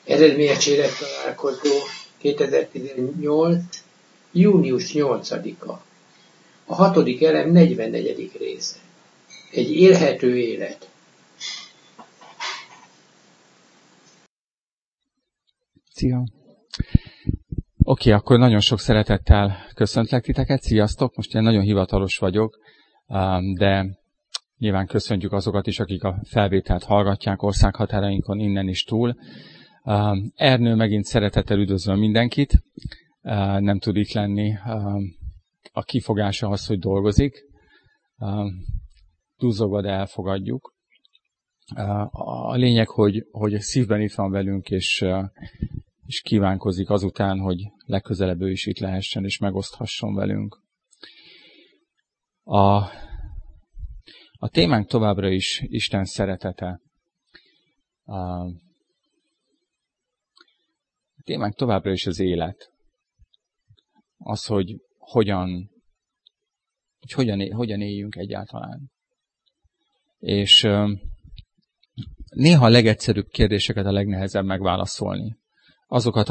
Eredményesére találkozó 2018. június 8-a. A 6. elem 44. része. Egy élhető élet. Szia! Oké, akkor nagyon sok szeretettel köszöntlek titeket. Sziasztok! Most én nagyon hivatalos vagyok, de nyilván köszöntjük azokat is, akik a felvételt hallgatják országhatárainkon innen is túl. Ernő, megint szeretettel üdvözlöm mindenkit. Nem tud itt lenni. A kifogása az, hogy dolgozik. Duzzogva, de elfogadjuk. A lényeg, hogy szívben itt van velünk, és kívánkozik azután, hogy legközelebb ő is itt lehessen, és megoszthasson velünk. A témánk továbbra is Isten szeretete. A témánk továbbra is az élet. Az, hogy hogyan éljünk egyáltalán. És néha a legegyszerűbb kérdéseket a legnehezebb megválaszolni. Azokat,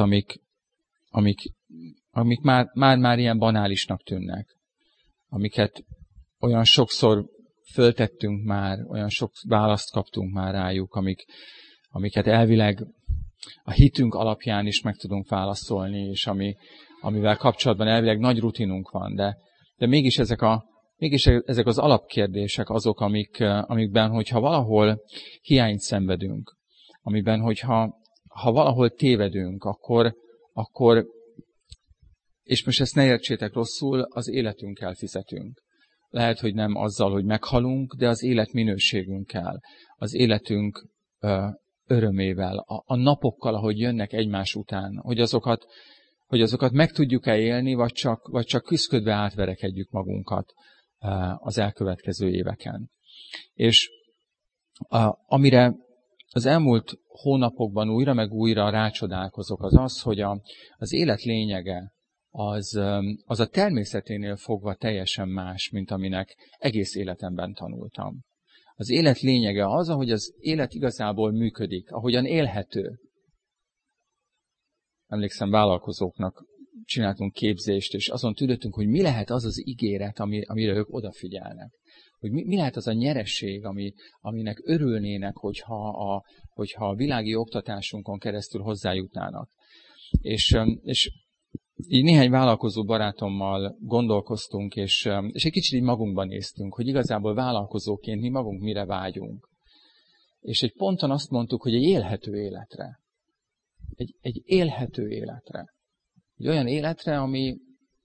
amik már ilyen banálisnak tűnnek. Amiket olyan sokszor föltettünk már, olyan sok választ kaptunk már rájuk, amiket elvileg a hitünk alapján is meg tudunk válaszolni, és amivel kapcsolatban elvileg nagy rutinunk van, de mégis ezek az alapkérdések azok, amikben, hogyha valahol hiányt szenvedünk, amiben, hogyha valahol tévedünk, akkor, és most ezt ne értsétek rosszul, az életünkkel fizetünk. Lehet, hogy nem azzal, hogy meghalunk, de az élet minőségünkkel, az életünk örömével, a napokkal, ahogy jönnek egymás után, hogy azokat meg tudjuk-e élni, vagy csak küszködve átverekedjük magunkat az elkövetkező éveken. És amire az elmúlt hónapokban újra meg újra rácsodálkozok, az, hogy az élet lényege az a természeténél fogva teljesen más, mint aminek egész életemben tanultam. Az élet lényege az, ahogy az élet igazából működik, ahogyan élhető. Emlékszem, vállalkozóknak csináltunk képzést, és azon tűnöttünk, hogy mi lehet az az ígéret, amire ők odafigyelnek. Hogy mi lehet az a nyeresség, aminek örülnének, hogyha a világi oktatásunkon keresztül hozzájutnának. És így néhány vállalkozó barátommal gondolkoztunk, és egy kicsit így magunkban néztünk, hogy igazából vállalkozóként mi magunk mire vágyunk. És egy ponton azt mondtuk, hogy egy élhető életre. Egy élhető életre. Egy olyan életre, ami,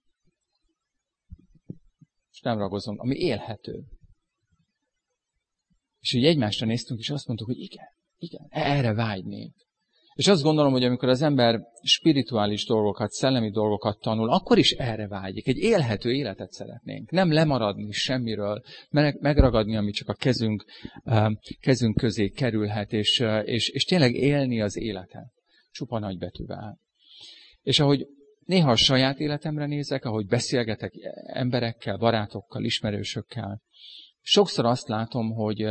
és nem ragozom, ami élhető. És így egymásra néztünk, és azt mondtuk, hogy igen, erre vágynék. És azt gondolom, hogy amikor az ember spirituális dolgokat, szellemi dolgokat tanul, akkor is erre vágyik. Egy élhető életet szeretnénk. Nem lemaradni semmiről, megragadni, ami csak a kezünk közé kerülhet, és tényleg élni az életet. Csupa nagybetűvel. És ahogy néha a saját életemre nézek, ahogy beszélgetek emberekkel, barátokkal, ismerősökkel, sokszor azt látom,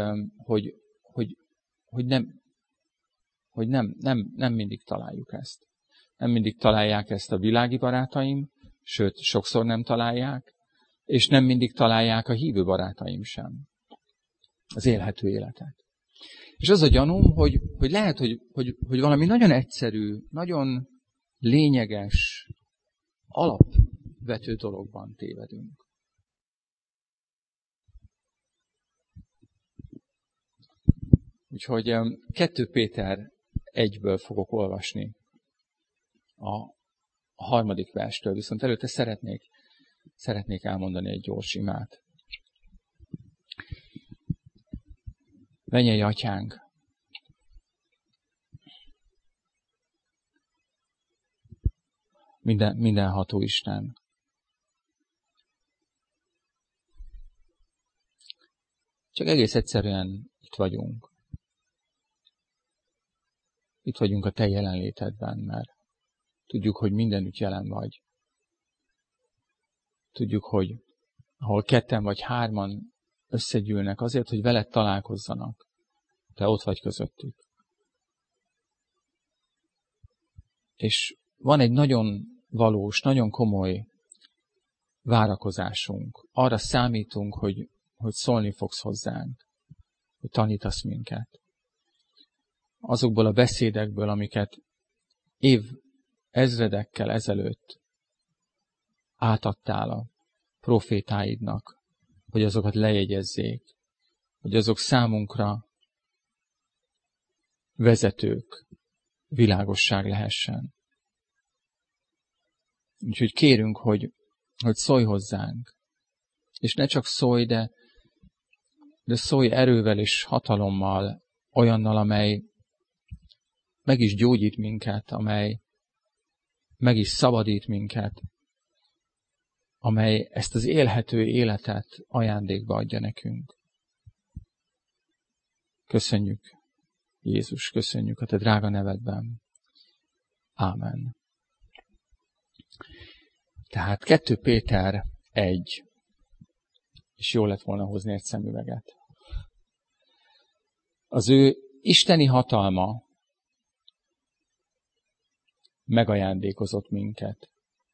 hogy nem mindig találjuk ezt. Nem mindig találják ezt a világi barátaim, sőt, sokszor nem találják, és nem mindig találják a hívő barátaim sem. Az élhető életet. És az a gyanúm, hogy lehet, hogy valami nagyon egyszerű, nagyon lényeges, alapvető dologban tévedünk. Úgyhogy 2 Péter 1-ből fogok olvasni a 3. verstől, viszont előtte szeretnék elmondani egy gyors imát. Mennyei Atyánk, mindenható Isten, csak egész egyszerűen itt vagyunk. Itt vagyunk a Te jelenlétedben, mert tudjuk, hogy mindenütt jelen vagy. Tudjuk, hogy ahol 2 vagy 3 összegyűlnek azért, hogy veled találkozzanak, Te ott vagy közöttük. És van egy nagyon valós, nagyon komoly várakozásunk. Arra számítunk, hogy szólni fogsz hozzánk, hogy tanítasz minket. Azokból a beszédekből, amiket ezredekkel ezelőtt átadtál a profétáidnak, hogy azokat lejegyezzék, hogy azok számunkra vezetők, világosság lehessen. Úgyhogy kérünk, hogy szólj hozzánk. És ne csak szólj, de szólj erővel és hatalommal, olyannal, amely meg is gyógyít minket, amely meg is szabadít minket, amely ezt az élhető életet ajándékba adja nekünk. Köszönjük, Jézus, köszönjük a te drága nevedben. Ámen. Tehát 2 Péter 1, és jó lett volna hozni egy szemüveget. Az ő isteni hatalma megajándékozott minket.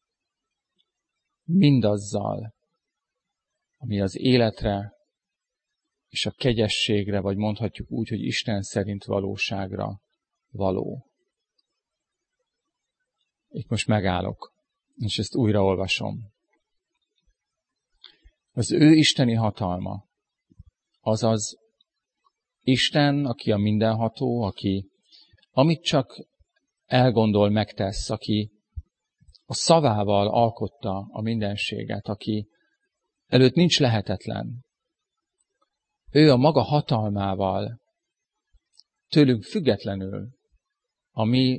Mindazzal, ami az életre és a kegyességre, vagy mondhatjuk úgy, hogy Isten szerint valóságra való. Itt most megállok, és ezt újra olvasom. Az ő isteni hatalma, azaz Isten, aki a mindenható, aki amit csak elgondol, megtesz, aki a szavával alkotta a mindenséget, aki előtt nincs lehetetlen. Ő a maga hatalmával, tőlünk függetlenül, a mi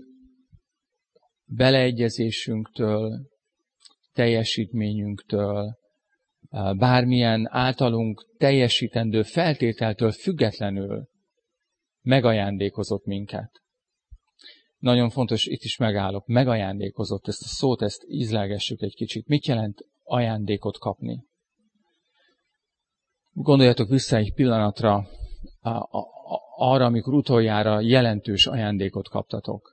beleegyezésünktől, teljesítményünktől, bármilyen általunk teljesítendő feltételtől függetlenül megajándékozott minket. Nagyon fontos, itt is megállok, megajándékozott, ezt a szót, ezt ízlelgessük egy kicsit. Mit jelent ajándékot kapni? Gondoljatok vissza egy pillanatra arra, amikor utoljára jelentős ajándékot kaptatok.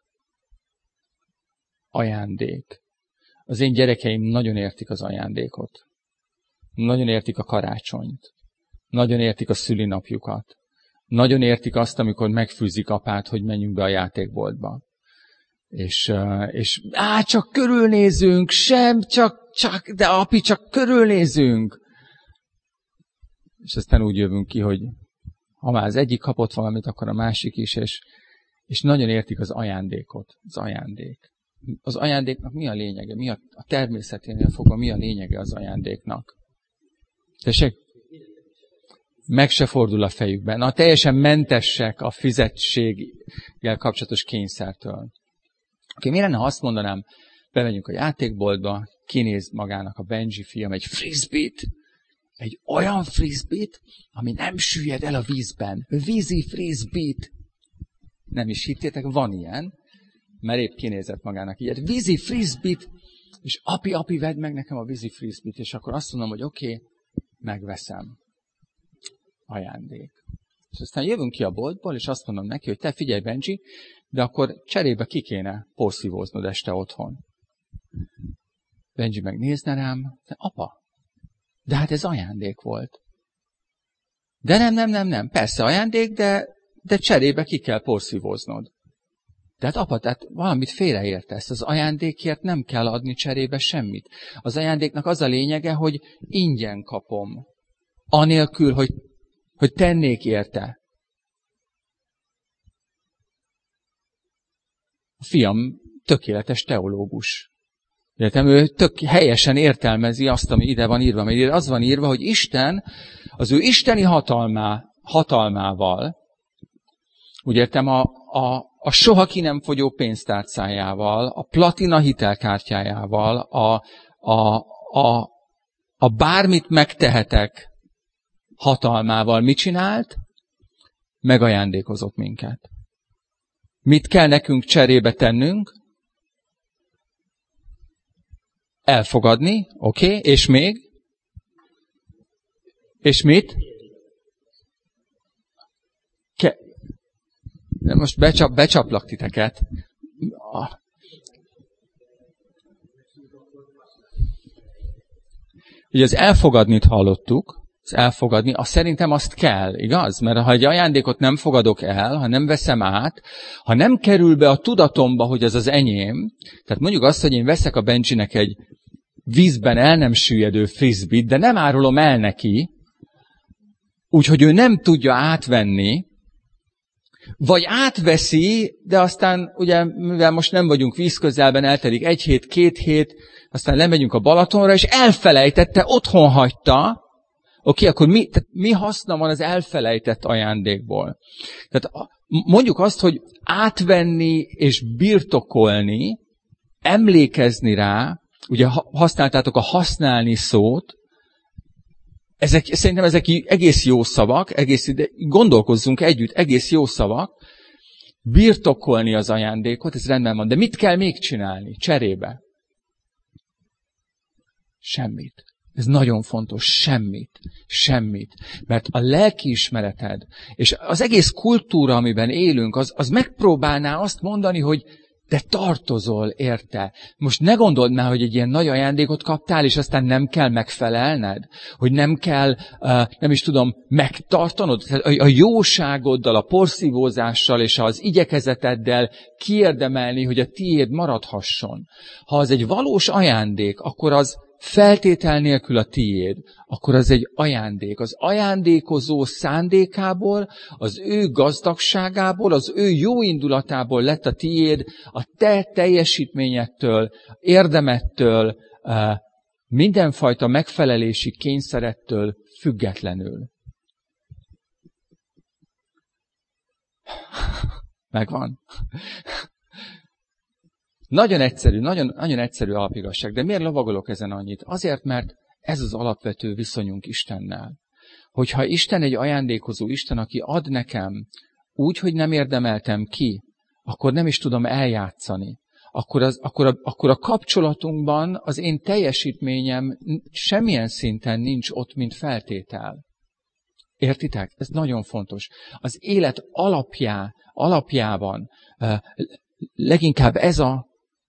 Ajándék. Az én gyerekeim nagyon értik az ajándékot. Nagyon értik a karácsonyt. Nagyon értik a szülinapjukat. Nagyon értik azt, amikor megfűzik apát, hogy menjünk be a játékboltba. És csak körülnézünk, de api, csak körülnézünk. És aztán úgy jövünk ki, hogy ha már az egyik kapott valamit, akkor a másik is, és nagyon értik az ajándékot. Az ajándék. Az ajándéknak mi a lényege? Mi a természeténél fogva mi a lényege az ajándéknak? Tessék? Meg se fordul a fejükben. Teljesen mentesek a fizetséggel kapcsolatos kényszertől. Mi lenne, ha azt mondanám, bemegyünk a játékboltba, kinéz magának a Benji fiam egy frisbee-t, egy olyan frisbee-t, ami nem süllyed el a vízben. Vízi frisbee-t. Nem is hittétek, van ilyen, mert épp kinézett magának ilyet. Vízi frisbee-t, és api, vedd meg nekem a vízi frisbee-t, és akkor azt mondom, hogy oké, megveszem. Ajándék. És aztán jövünk ki a boltból, és azt mondom neki, hogy te figyelj, Benji, de akkor cserébe ki kéne porszívóznod este otthon. Benji megnézne rám, de apa, de hát ez ajándék volt. De nem, persze ajándék, de cserébe ki kell porszívóznod. De hát apa, tehát valamit félreértesz, az ajándékért nem kell adni cserébe semmit. Az ajándéknak az a lényege, hogy ingyen kapom, anélkül, hogy tennék érte. A fiam tökéletes teológus. Értem, ő tök helyesen értelmezi azt, ami ide van írva. Mert az van írva, hogy Isten az ő isteni hatalmával, úgy értem, a soha ki nem fogyó pénztárcájával, a platina hitelkártyájával, a bármit megtehetek hatalmával mit csinált? Megajándékozott minket. Mit kell nekünk cserébe tennünk? Elfogadni, oké, és még? És mit? Most becsaplak titeket. Ugye az elfogadnit hallottuk, az elfogadni, azt szerintem azt kell, igaz? Mert ha egy ajándékot nem fogadok el, ha nem veszem át, ha nem kerül be a tudatomba, hogy ez az enyém, tehát mondjuk azt, hogy én veszek a Benjinek egy vízben el nem süllyedő frisbee-t, de nem árulom el neki, úgyhogy ő nem tudja átvenni, vagy átveszi, de aztán, ugye, mivel most nem vagyunk vízközelben, eltelik 1 hét, 2 hét, aztán lemegyünk a Balatonra, és elfelejtette, otthon hagyta. Oké, akkor mi haszna van az elfelejtett ajándékból? Tehát mondjuk azt, hogy átvenni és birtokolni, emlékezni rá, ugye használtátok a használni szót, szerintem ezek egész jó szavak, gondolkozzunk együtt, egész jó szavak, birtokolni az ajándékot, ez rendben van, de mit kell még csinálni cserébe? Semmit. Ez nagyon fontos, semmit. Mert a lelkiismereted, és az egész kultúra, amiben élünk, az megpróbálná azt mondani, hogy te tartozol érte. Most ne gondold már, hogy egy ilyen nagy ajándékot kaptál, és aztán nem kell megfelelned, hogy nem kell, nem is tudom, megtartanod. A jóságoddal, a porszívózással és az igyekezeteddel kiérdemelni, hogy a tiéd maradhasson. Ha az egy valós ajándék, akkor az feltétel nélkül a tiéd, akkor az egy ajándék. Az ajándékozó szándékából, az ő gazdagságából, az ő jó indulatából lett a tiéd, a te teljesítményettől, érdemettől, mindenfajta megfelelési kényszerettől függetlenül. Megvan. Nagyon egyszerű alapigazság, de miért lovagolok ezen annyit? Azért, mert ez az alapvető viszonyunk Istennel. Hogyha Isten egy ajándékozó Isten, aki ad nekem úgy, hogy nem érdemeltem ki, akkor nem is tudom eljátszani. Akkor a kapcsolatunkban az én teljesítményem semmilyen szinten nincs ott, mint feltétel. Értitek? Ez nagyon fontos. Az élet alapjában leginkább ez a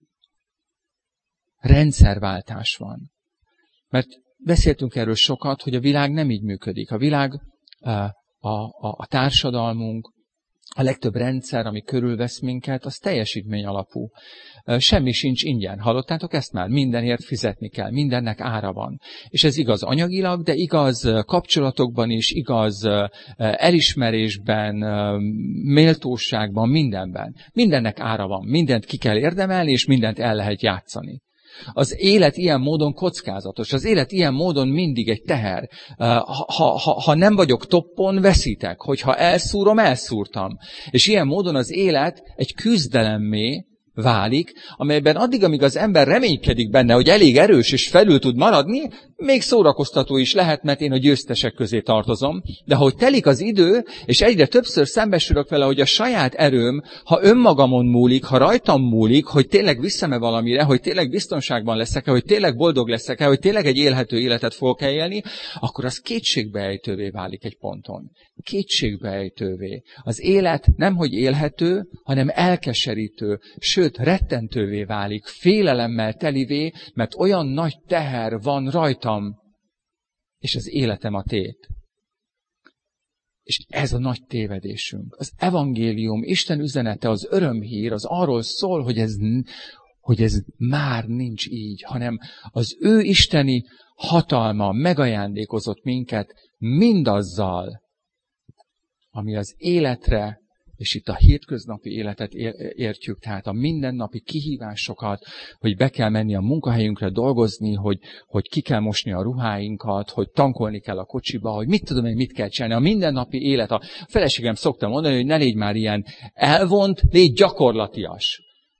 rendszerváltás van. Mert beszéltünk erről sokat, hogy a világ nem így működik. A világ, a társadalmunk, a legtöbb rendszer, ami körülvesz minket, az teljesítmény alapú. Semmi sincs ingyen. Hallottátok ezt már? Mindenért fizetni kell, mindennek ára van. És ez igaz anyagilag, de igaz kapcsolatokban is, igaz elismerésben, méltóságban, mindenben. Mindennek ára van, mindent ki kell érdemelni, és mindent el lehet játszani. Az élet ilyen módon kockázatos, az élet ilyen módon mindig egy teher. Ha nem vagyok toppon, veszítek. Hogyha elszúrom, elszúrtam. És ilyen módon az élet egy küzdelemmé válik, amelyben addig, amíg az ember reménykedik benne, hogy elég erős és felül tud maradni, még szórakoztató is lehet, mert én a győztesek közé tartozom, de ahogy telik az idő, és egyre többször szembesülök vele, hogy a saját erőm, ha önmagamon múlik, ha rajtam múlik, hogy tényleg visszame valamire, hogy tényleg biztonságban leszek-e, hogy tényleg boldog leszek-e, hogy tényleg egy élhető életet fogok élni, akkor az kétségbeejtővé válik egy ponton. Kétségbeejtővé. Az élet nemhogy élhető, hanem elkeserítő, sőt, rettentővé válik, félelemmel telivé, mert olyan nagy teher van rajtam, és az életem a tét. És ez a nagy tévedésünk. Az evangélium, Isten üzenete, az örömhír, az arról szól, hogy ez már nincs így, hanem az ő isteni hatalma megajándékozott minket mindazzal, ami az életre, és itt a hétköznapi életet értjük, tehát a mindennapi kihívásokat, hogy be kell menni a munkahelyünkre dolgozni, hogy ki kell mosni a ruháinkat, hogy tankolni kell a kocsiba, hogy mit tudom én, mit kell csinálni. A mindennapi élet, a feleségem szokta mondani, hogy ne légy már ilyen elvont, légy gyakorlatias.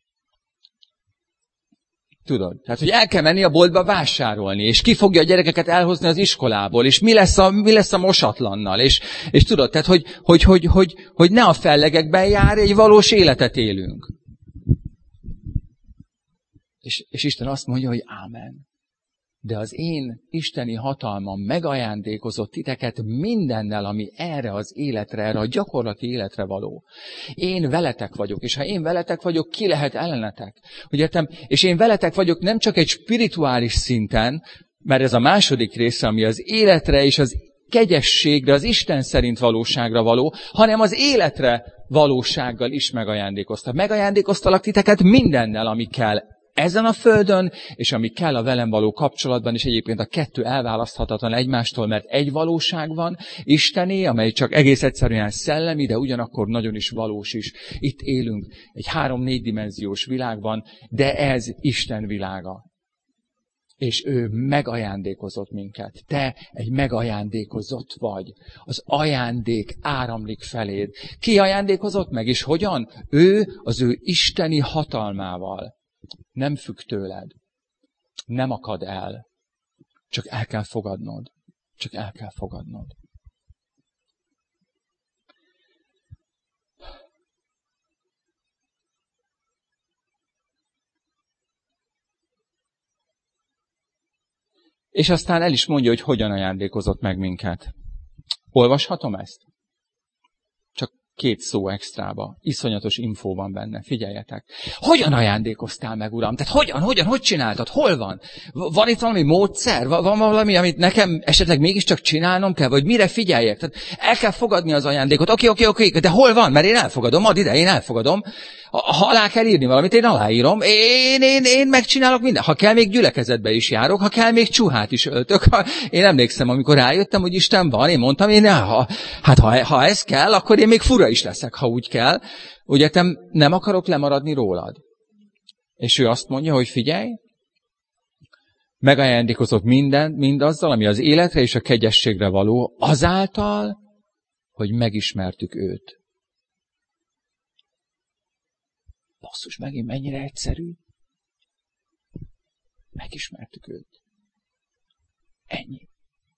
Tudod? Tehát, hogy el kell menni a boltba vásárolni, és ki fogja a gyerekeket elhozni az iskolából, és mi lesz a mosatlannal, és tudod, tehát, hogy ne a fellegekben jár, egy valós életet élünk. És Isten azt mondja, hogy ámen. De az én isteni hatalmam megajándékozott titeket mindennel, ami erre az életre, erre a gyakorlati életre való. Én veletek vagyok, és ha én veletek vagyok, ki lehet ellenetek? Hogy értem? És én veletek vagyok nem csak egy spirituális szinten, Mert ez a második része, ami az életre és az kegyességre, az Isten szerint valóságra való, hanem az életre valósággal is megajándékoztat. Megajándékoztalak titeket mindennel, ami kell ezen a földön, és ami kell a velem való kapcsolatban, és egyébként a kettő elválaszthatatlan egymástól, mert egy valóság van, Istené, amely csak egész egyszerűen szellemi, de ugyanakkor nagyon is valós is. Itt élünk egy 3-4 dimenziós világban, de ez Isten világa. És ő megajándékozott minket. Te egy megajándékozott vagy. Az ajándék áramlik feléd. Ki ajándékozott meg, és hogyan? Ő az ő isteni hatalmával. Nem függ tőled. Nem akad el. Csak el kell fogadnod. Csak el kell fogadnod. És aztán el is mondja, hogy hogyan ajándékozott meg minket. Olvashatom ezt? Csak 2 szó extrába. Iszonyatos infó van benne. Figyeljetek. Hogyan ajándékoztál meg, Uram? Tehát hogy csináltad? Hol van? Van itt valami módszer? Van valami, amit nekem esetleg mégiscsak csinálnom kell? Vagy mire figyeljek? Tehát el kell fogadni az ajándékot. Oké, de hol van? Mert én elfogadom. Add ide, én elfogadom. Ha alá kell írni valamit, én aláírom. Én megcsinálok mindent. Ha kell, még gyülekezetbe is járok. Ha kell, még csuhát is öltök. Én emlékszem, amikor rájöttem, hogy Isten van, én mondtam, ha ez kell, akkor én még fura is leszek, ha úgy kell. Ugye nem akarok lemaradni rólad. És ő azt mondja, hogy figyelj, megajándékozott mindazzal, ami az életre és a kegyességre való, azáltal, hogy megismertük őt. Basszus, megint mennyire egyszerű. Megismertük őt. Ennyi.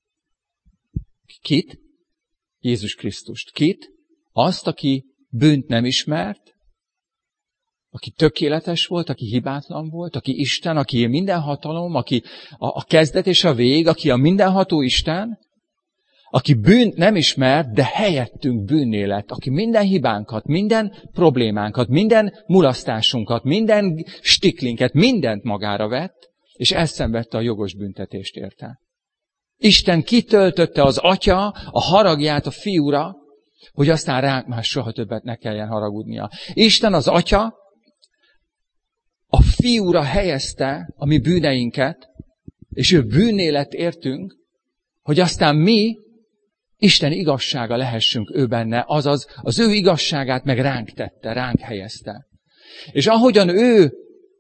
Kit? Jézus Krisztust. Kit? Azt, aki bűnt nem ismert, aki tökéletes volt, aki hibátlan volt, aki Isten, aki minden hatalom, aki a kezdet és a vég, aki a mindenható Isten, aki bűnt nem ismert, de helyettünk bűnné lett, aki minden hibánkat, minden problémánkat, minden mulasztásunkat, minden stiklinket, mindent magára vett, és elszenvedte a jogos büntetést érte. Isten kitöltötte az Atya a haragját a Fiúra, hogy aztán ránk már soha többet ne kelljen haragudnia. Isten az Atya a Fiúra helyezte a mi bűneinket, és ő bűnné lett értünk, hogy aztán mi Isten igazsága lehessünk ő benne, azaz az ő igazságát meg ránk tette, ránk helyezte. És ahogyan ő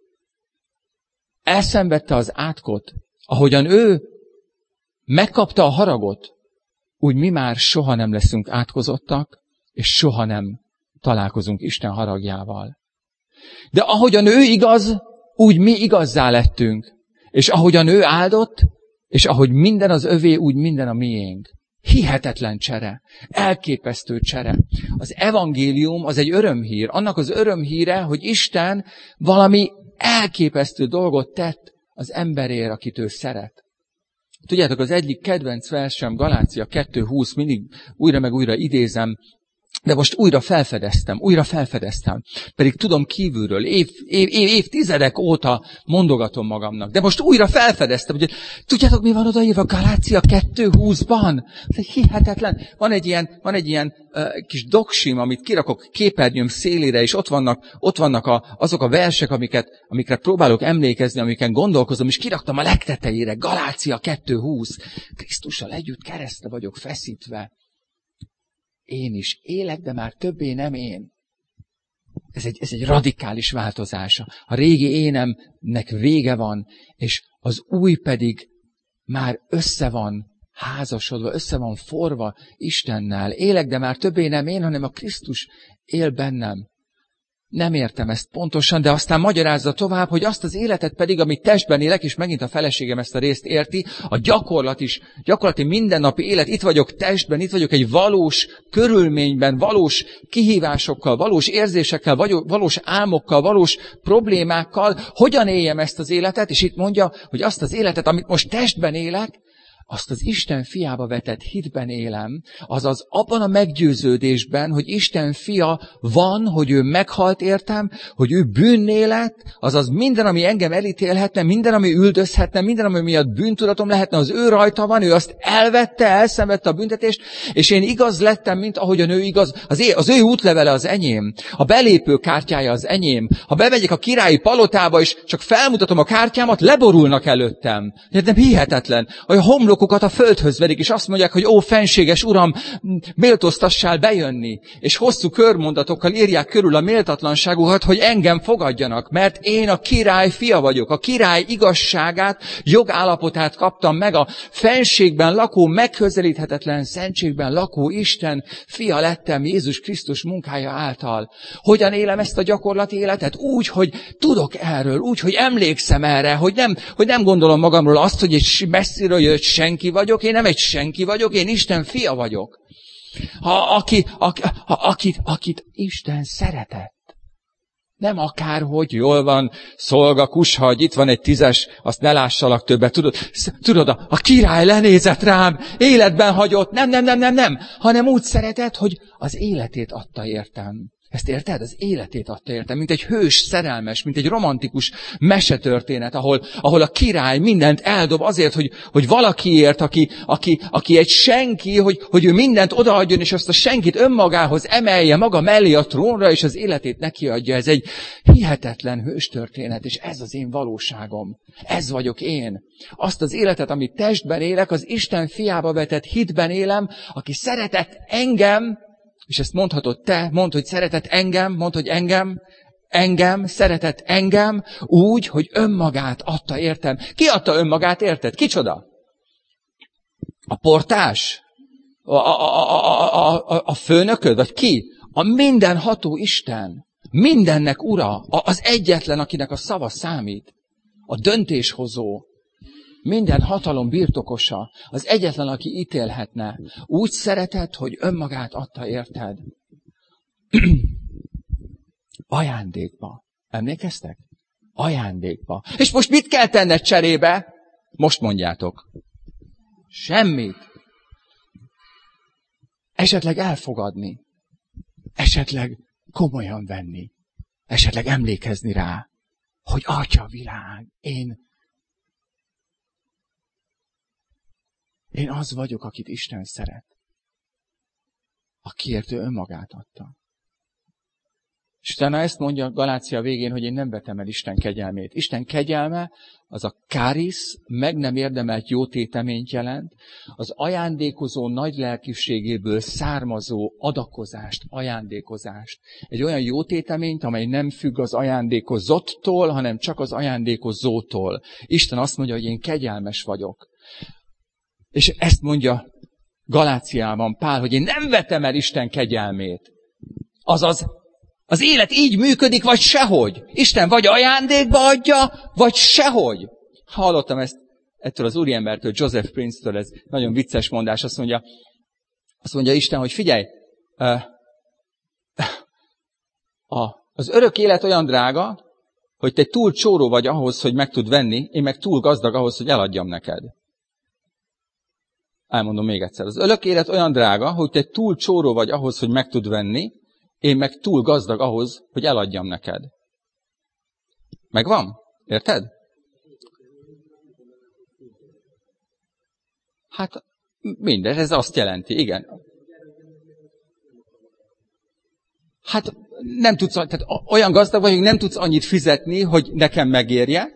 elszenvedte az átkot, ahogyan ő megkapta a haragot, úgy mi már soha nem leszünk átkozottak, és soha nem találkozunk Isten haragjával. De ahogyan ő igaz, úgy mi igazzá lettünk. És ahogyan ő áldott, és ahogy minden az övé, úgy minden a miénk. Hihetetlen csere, elképesztő csere. Az evangélium az egy örömhír. Annak az örömhíre, hogy Isten valami elképesztő dolgot tett az emberért, akit ő szeret. Tudjátok, az egyik kedvenc versem, Galácia 2:20, mindig újra meg újra idézem, de most újra felfedeztem. Pedig tudom kívülről, évtizedek óta mondogatom magamnak. De most újra felfedeztem, hogy tudjátok, mi van odaírva Galácia 2:20-ban? Hihetetlen. Van egy ilyen kis doksim, amit kirakok képernyőm szélére, és ott vannak azok a versek, amikre próbálok emlékezni, amiken gondolkozom, és kiraktam a legtetejére. Galácia 2:20. Krisztussal együtt keresztre vagyok feszítve. Én is élek, de már többé nem én. Ez egy radikális változás. A régi énemnek vége van, és az új pedig már össze van házasodva, össze van forva Istennel. Élek, de már többé nem én, hanem a Krisztus él bennem. Nem értem ezt pontosan, de aztán magyarázza tovább, hogy azt az életet pedig, amit testben élek, és megint a feleségem ezt a részt érti, a gyakorlati mindennapi élet, itt vagyok testben, itt vagyok egy valós körülményben, valós kihívásokkal, valós érzésekkel, valós álmokkal, valós problémákkal, hogyan éljem ezt az életet, és itt mondja, hogy azt az életet, amit most testben élek, azt az Isten fiába vetett hitben élem, azaz abban a meggyőződésben, hogy Isten fia van, hogy ő meghalt értem, hogy ő bűnné lett, azaz minden, ami engem elítélhetne, minden, ami üldözhetne, minden, ami miatt bűntudatom lehetne, az ő rajta van, ő azt elvette, elszenvedte a büntetést, és én igaz lettem, mint ahogyan ő igaz. Az ő útlevele az enyém, a belépő kártyája az enyém. Ha bemegyek a királyi palotába, és csak felmutatom a kártyámat, leborulnak előttem. Nem hihetetlen, hogy a homlokukat a földhöz verik, és azt mondják, hogy ó, fenséges uram, méltóztassál bejönni. És hosszú körmondatokkal írják körül a méltatlanságukat, hogy engem fogadjanak, mert én a király fia vagyok. A király igazságát, jogállapotát kaptam meg, a fenségben lakó, megközelíthetetlen szentségben lakó Isten fia lettem Jézus Krisztus munkája által. Hogyan élem ezt a gyakorlati életet? Úgy, hogy tudok erről, úgy, hogy emlékszem erre, hogy nem gondolom magamról azt, hogy egy messziről jött senki vagyok, én nem egy senki vagyok, én Isten fia vagyok. Akit Isten szeretett. Nem akárhogy, jól van, szolga, kushagy, itt van egy 10-es, azt ne lássalak többet. Tudod, a király lenézett rám, életben hagyott, nem, hanem úgy szeretett, hogy az életét adta értem. Ezt érted? Az életét adta értem, mint egy hős szerelmes, mint egy romantikus mesetörténet, ahol a király mindent eldob azért, hogy valakiért, aki egy senki, hogy ő mindent odaadjon, és azt a senkit önmagához emelje, maga mellé a trónra, és az életét nekiadja. Ez egy hihetetlen hőstörténet, és ez az én valóságom. Ez vagyok én. Azt az életet, amit testben élek, az Isten fiába vetett hitben élem, aki szeretett engem, és ezt mondhatod te, mondd, hogy szeretett engem, mondd, hogy engem, szeretett engem úgy, hogy önmagát adta értem. Ki adta önmagát érted? Kicsoda? A portás? A főnököd? Vagy ki? A mindenható Isten. Mindennek ura. Az egyetlen, akinek a szava számít. A döntéshozó. Minden hatalom birtokosa, az egyetlen, aki ítélhetne. Úgy szeretett, hogy önmagát adta érted. Ajándékba. Emlékeztek? Ajándékba. És most mit kell tenned cserébe? Most mondjátok. Semmit. Esetleg elfogadni. Esetleg komolyan venni. Esetleg emlékezni rá, hogy Atya világ, én az vagyok, akit Isten szeret. Akiért ő önmagát adta. És utána ezt mondja Galácia végén, hogy én nem vetem el Isten kegyelmét. Isten kegyelme az a kárisz, meg nem érdemelt jótéteményt jelent, az ajándékozó nagy lelkiségéből származó adakozást, ajándékozást. Egy olyan jótéteményt, amely nem függ az ajándékozottól, hanem csak az ajándékozótól. Isten azt mondja, hogy én kegyelmes vagyok. És ezt mondja Galáciában Pál, hogy én nem vetem el Isten kegyelmét. Azaz, az élet így működik, vagy sehogy. Isten vagy ajándékba adja, vagy sehogy. Hallottam ezt ettől az úriembertől, Joseph Prince-től, ez nagyon vicces mondás, azt mondja Isten, hogy figyelj, az örök élet olyan drága, hogy te túl csóró vagy ahhoz, hogy meg tud venni, én meg túl gazdag ahhoz, hogy eladjam neked. Elmondom még egyszer. Az örök élet olyan drága, hogy te túl csóró vagy ahhoz, hogy meg tud venni, én meg túl gazdag ahhoz, hogy eladjam neked. Megvan? Érted? Hát mindez, ez azt jelenti, igen. Hát nem tudsz, tehát olyan gazdag vagy, hogy nem tudsz annyit fizetni, hogy nekem megérje.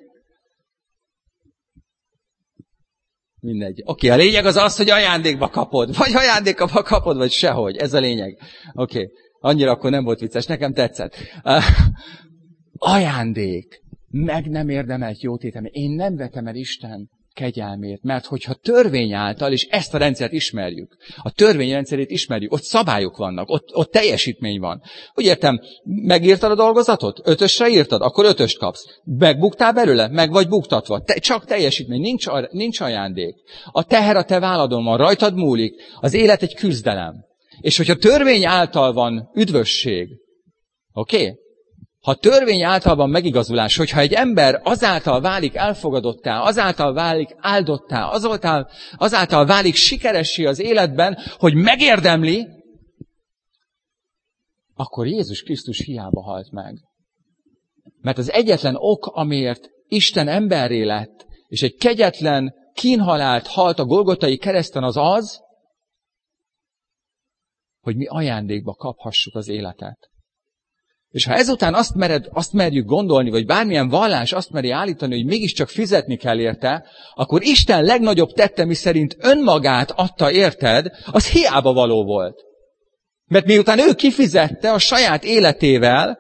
Mindegy. Oké, a lényeg az, hogy ajándékba kapod. Vagy ajándékba kapod, vagy sehogy. Ez a lényeg. Oké. Annyira akkor nem volt vicces. Nekem tetszett. Ajándék. Meg nem érdemelt jótétemény. Én nem vetem el Isten kegyelmét, mert hogyha törvény által, és ezt a rendszert ismerjük, a törvény rendszerét ismerjük, ott szabályok vannak, ott teljesítmény van. Úgy értem, megírtad a dolgozatot? 5-ösre írtad? Akkor 5-öst kapsz. Megbuktál belőle? Meg vagy buktatva. Csak teljesítmény, nincs ajándék. A teher a te válladon van, rajtad múlik. Az élet egy küzdelem. És hogyha törvény által van üdvösség, oké? Ha törvény által van megigazulás, hogyha egy ember azáltal válik elfogadottá, azáltal válik áldottá, azáltal válik sikeressé az életben, hogy megérdemli, akkor Jézus Krisztus hiába halt meg. Mert az egyetlen ok, amiért Isten emberré lett, és egy kegyetlen kínhalált halt a Golgotai kereszten, az az, hogy mi ajándékba kaphassuk az életet. És ha ezután azt merjük gondolni, vagy bármilyen vallás azt meri állítani, hogy mégiscsak fizetni kell érte, akkor Isten legnagyobb tette, mi szerint önmagát adta érted, az hiába való volt. Mert miután ő kifizette a saját életével,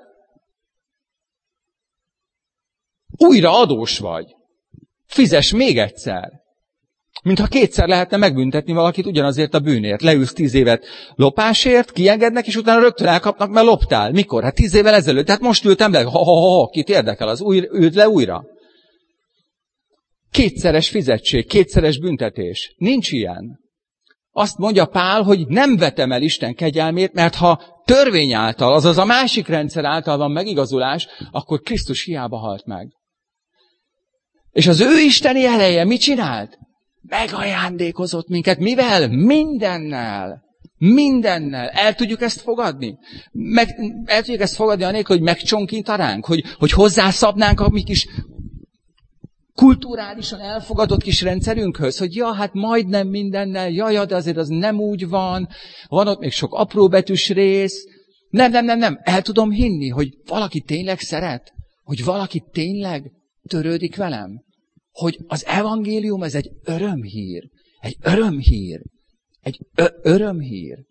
újra adós vagy. Fizess még egyszer. Mintha kétszer lehetne megbüntetni valakit ugyanazért a bűnért. Leülsz 10 évet lopásért, kiengednek, és utána rögtön elkapnak, mert loptál. Mikor? Hát 10 évvel ezelőtt. Tehát most ültem le. Kit érdekel, az ült le újra. Kétszeres fizetség, kétszeres büntetés. Nincs ilyen. Azt mondja Pál, hogy nem vetem el Isten kegyelmét, mert ha törvény által, azaz a másik rendszer által van megigazulás, akkor Krisztus hiába halt meg. És az ő isteni ereje mit csinált? Megajándékozott minket. Mivel? Mindennel. Mindennel. El tudjuk ezt fogadni? El tudjuk ezt fogadni anélkül, hogy megcsonkít a ránk? Hogy hozzászabnánk a mi kis kulturálisan elfogadott kis rendszerünkhöz? Hogy ja, hát majdnem mindennel, jaj, de azért az nem úgy van. Van ott még sok apróbetűs rész. Nem. El tudom hinni, hogy valaki tényleg szeret. Hogy valaki tényleg törődik velem. Hogy az evangélium, ez egy örömhír. Egy örömhír. Egy örömhír.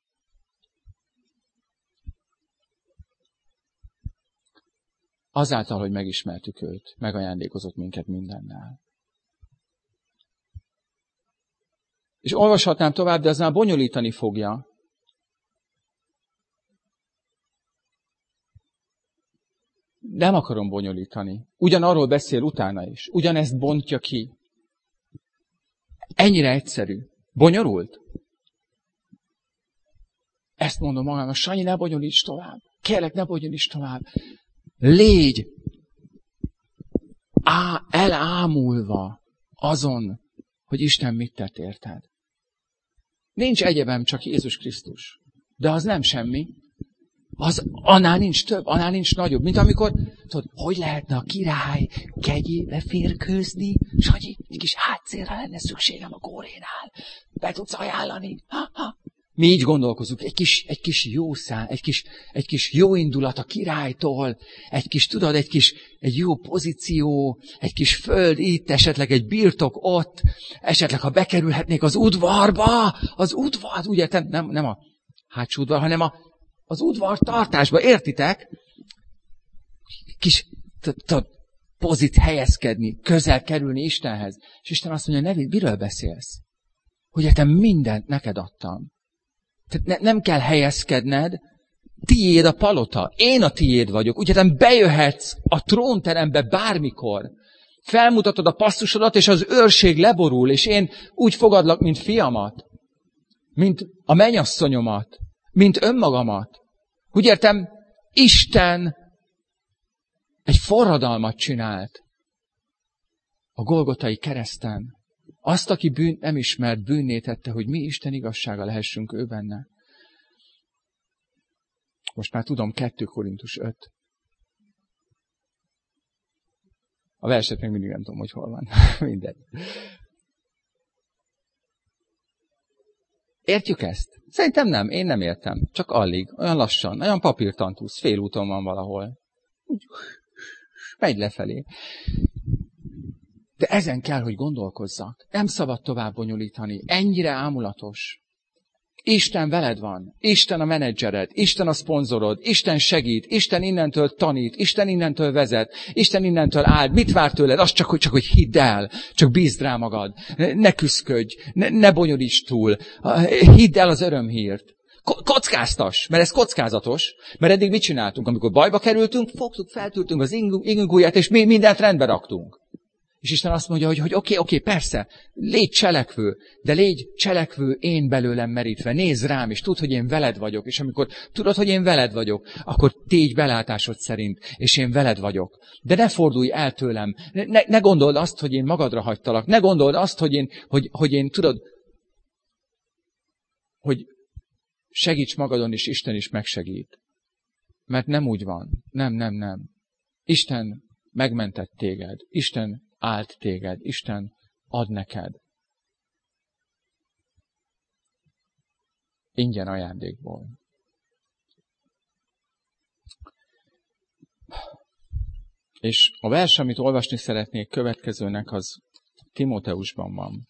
Azáltal, hogy megismertük őt, megajándékozott minket mindennel. És olvashatnám tovább, de az már bonyolítani fogja. Nem akarom bonyolítani. Ugyanarról beszél utána is. Ugyanezt bontja ki. Ennyire egyszerű. Bonyolult? Ezt mondom magamnak, Sanyi, ne bonyolíts tovább. Kérlek, ne bonyolíts tovább. Légy elámulva azon, hogy Isten mit tett érted. Nincs egyebem, csak Jézus Krisztus. De az nem semmi. Az annál nincs több, annál nincs nagyobb. Mint amikor, tudod, hogy lehetne a király kegyébe férkőzni, Sanyi, egy kis hátszélre lenne szükségem a górénál. Be tudsz ajánlani? Mi így gondolkozunk, egy kis jó szám, egy kis jó indulat a királytól, egy jó pozíció, egy kis föld itt, esetleg egy birtok ott, esetleg ha bekerülhetnék az udvarba, ugye nem a hátsó udvar, hanem az udvar tartásba, értitek? Kis pozit helyezkedni, közel kerülni Istenhez. És Isten azt mondja, Nevi, miről beszélsz? Hogy te mindent neked adtam. Tehát nem kell helyezkedned, tiéd a palota, én a tiéd vagyok. Ugye te bejöhetsz a trónterembe bármikor. Felmutatod a passzusodat, és az őrség leborul, és én úgy fogadlak, mint fiamat, mint a mennyasszonyomat, mint önmagamat. Úgy értem, Isten egy forradalmat csinált a Golgotai kereszten. Azt, aki bűnt nem ismert, bűnné tette, hogy mi Isten igazsága lehessünk ő benne. Most már tudom, 2 Korintus 5. A verset még mindig nem tudom, hogy hol van. Mindegy. Értjük ezt? Szerintem nem, én nem értem. Csak alig, olyan lassan, olyan papírtantusz, félúton van valahol. Megy lefelé. De ezen kell, hogy gondolkozzak. Nem szabad tovább bonyolítani. Ennyire ámulatos. Isten veled van. Isten a menedzsered. Isten a szponzorod. Isten segít. Isten innentől tanít. Isten innentől vezet. Isten innentől áld. Mit vár tőled? Azt csak hogy hidd el. Csak bízd rá magad. Ne küszködj. Ne bonyolíts túl. Hidd el az örömhírt. Kockáztass, mert ez kockázatos. Mert eddig mit csináltunk? Amikor bajba kerültünk, fogtuk, feltűrtünk az ingünk ujját, és mi mindent rendbe raktunk. És Isten azt mondja, hogy oké, persze, légy cselekvő, de légy cselekvő én belőlem merítve. Nézz rám, és tudd, hogy én veled vagyok. És amikor tudod, hogy én veled vagyok, akkor tégy belátásod szerint, és én veled vagyok. De ne fordulj el tőlem. Ne gondold azt, hogy én magadra hagytalak. Ne gondold azt, hogy én tudod, hogy segíts magadon, és Isten is megsegít. Mert nem úgy van. Nem. Isten megmentett téged. Isten ált téged. Isten ad neked. Ingyen ajándékból. És a vers, amit olvasni szeretnék következőnek, az Timóteusban van.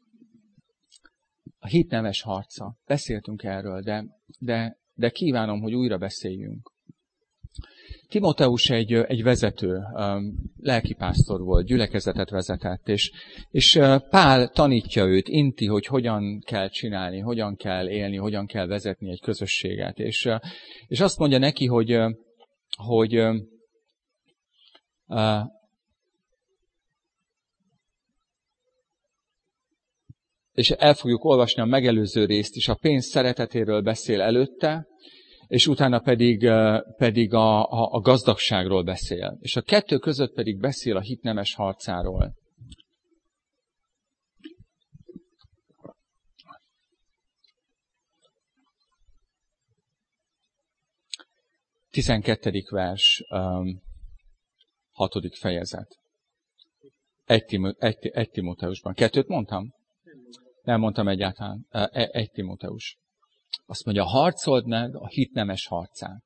A hit nemes harca. Beszéltünk erről, de kívánom, hogy újra beszéljünk. Timóteus egy vezető, lelkipásztor volt, gyülekezetet vezetett, és Pál tanítja őt, inti, hogy hogyan kell csinálni, hogyan kell élni, hogyan kell vezetni egy közösséget. És azt mondja neki, hogy és el fogjuk olvasni a megelőző részt is, a pénz szeretetéről beszél előtte, és utána pedig a gazdagságról beszél. És a kettő között pedig beszél a hit nemes harcáról. Tizenkettedik vers, 6. fejezet. 1 Timóteusban. 2 mondtam? Nem mondtam egyáltalán. 1 Timóteus. Azt mondja, harcold meg a hit nemes harcát.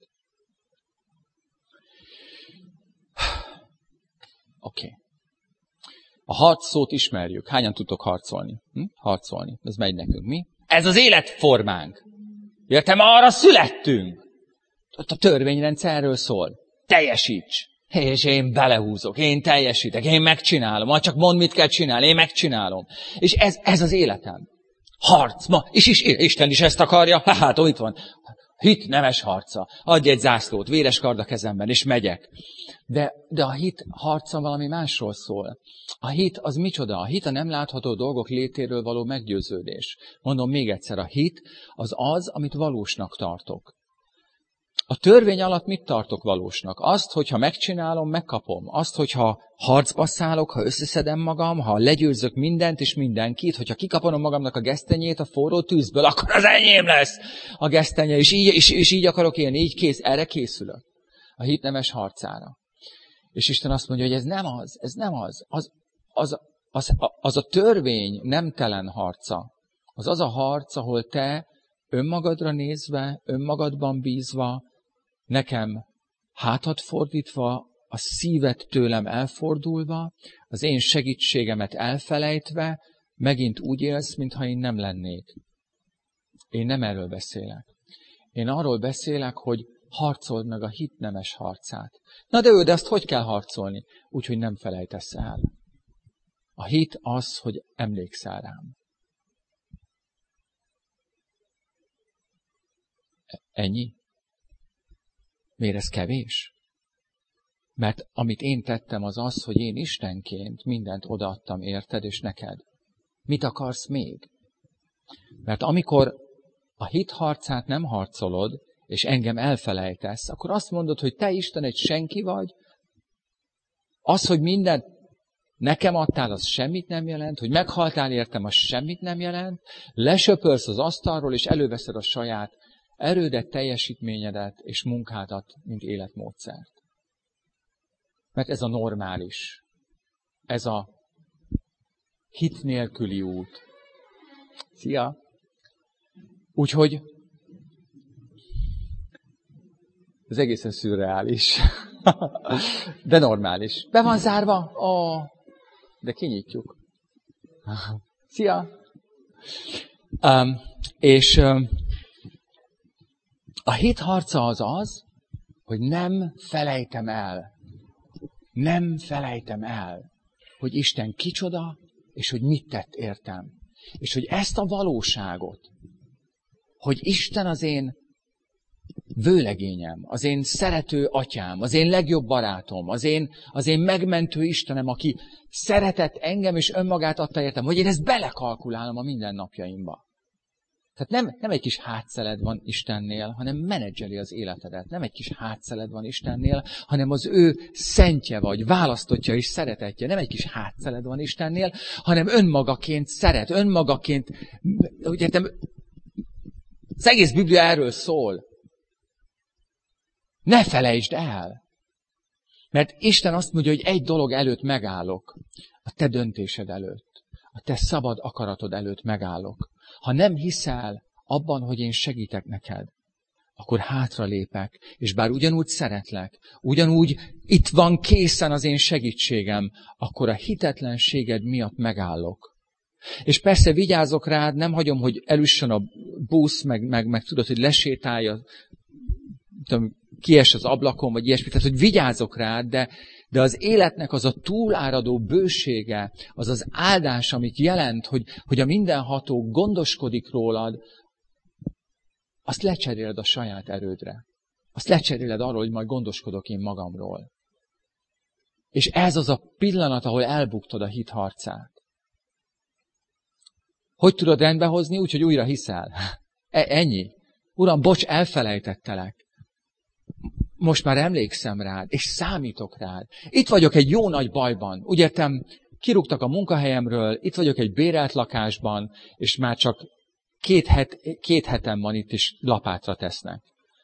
Oké. A harc szót ismerjük. Hányan tudtok harcolni? Harcolni. Ez megy nekünk. Mi? Ez az életformánk. Értem, arra születtünk. Ott a törvényrendszerről szól. Teljesíts. És én belehúzok, én teljesítek, én megcsinálom. Ha csak mondd, mit kell csinálni, én megcsinálom. És ez az életem. Harc, ma, és Isten is ezt akarja, hát itt van. Hit nemes harca. Adj egy zászlót, véres kard a kezemben, és megyek. De a hit harca valami másról szól. A hit az micsoda? A hit a nem látható dolgok létéről való meggyőződés. Mondom még egyszer, a hit az, amit valósnak tartok. A törvény alatt mit tartok valósnak? Azt, hogyha megcsinálom, megkapom. Azt, hogyha harcba szállok, ha összeszedem magam, ha legyőzök mindent és mindenkit, hogyha kikapanom magamnak a gesztenyét a forró tűzből, akkor az enyém lesz a gesztenye, és így akarok élni, így kész, erre készülök. A hit nemes harcára. És Isten azt mondja, hogy ez nem az. Az a törvény nemtelen harca. Az a harc, ahol te önmagadra nézve, önmagadban bízva, nekem hátat fordítva, a szívet tőlem elfordulva, az én segítségemet elfelejtve, megint úgy élsz, mintha én nem lennék. Én nem erről beszélek. Én arról beszélek, hogy harcold meg a hit nemes harcát. Na de azt hogy kell harcolni? Úgyhogy nem felejtesz el. A hit az, hogy emlékszel rám. Ennyi? Miért ez kevés? Mert amit én tettem az, hogy én Istenként mindent odaadtam érted és neked. Mit akarsz még? Mert amikor a hit harcát nem harcolod, és engem elfelejtesz, akkor azt mondod, hogy te Isten egy senki vagy, az, hogy mindent nekem adtál, az semmit nem jelent, hogy meghaltál értem, az semmit nem jelent, lesöpörsz az asztalról, és előveszed a saját erődet, teljesítményedet és munkádat, mint életmódszert. Mert ez a normális. Ez a hit nélküli út. Szia! Úgyhogy ez egészen szürreális. De normális. Be van zárva? De kinyitjuk. Szia! És a hit harca az, hogy nem felejtem el, hogy Isten kicsoda, és hogy mit tett értem. És hogy ezt a valóságot, hogy Isten az én vőlegényem, az én szerető atyám, az én legjobb barátom, az én megmentő Istenem, aki szeretett engem és önmagát adta értem, hogy én ezt belekalkulálom a mindennapjaimba. Tehát nem egy kis hátszeled van Istennél, hanem menedzseli az életedet. Nem egy kis hátszeled van Istennél, hanem az ő szentje vagy, választottja és szeretetje. Nem egy kis hátszeled van Istennél, hanem önmagaként szeret, önmagaként, úgy értem, az egész Biblia erről szól. Ne felejtsd el! Mert Isten azt mondja, hogy egy dolog előtt megállok. A te döntésed előtt. A te szabad akaratod előtt megállok. Ha nem hiszel abban, hogy én segítek neked, akkor hátralépek, és bár ugyanúgy szeretlek, ugyanúgy itt van készen az én segítségem, akkor a hitetlenséged miatt megállok. És persze vigyázok rád, nem hagyom, hogy elüssön a busz, meg tudod, hogy lesétálja, kies az ablakon, vagy ilyesmi, tehát hogy vigyázok rád, de az életnek az a túláradó bősége, az az áldás, amit jelent, hogy a mindenható gondoskodik rólad, azt lecseréled a saját erődre. Azt lecseréled arról, hogy majd gondoskodok én magamról. És ez az a pillanat, ahol elbuktad a hit harcát. Hogy tudod rendbehozni? Úgy, hogy újra hiszel. Ennyi. Uram, bocs, elfelejtettelek. Most már emlékszem rád, és számítok rád. Itt vagyok egy jó nagy bajban. Úgy értem, kirúgtak a munkahelyemről, itt vagyok egy bérelt lakásban, és már csak két hetem van itt, és lapátra tesznek.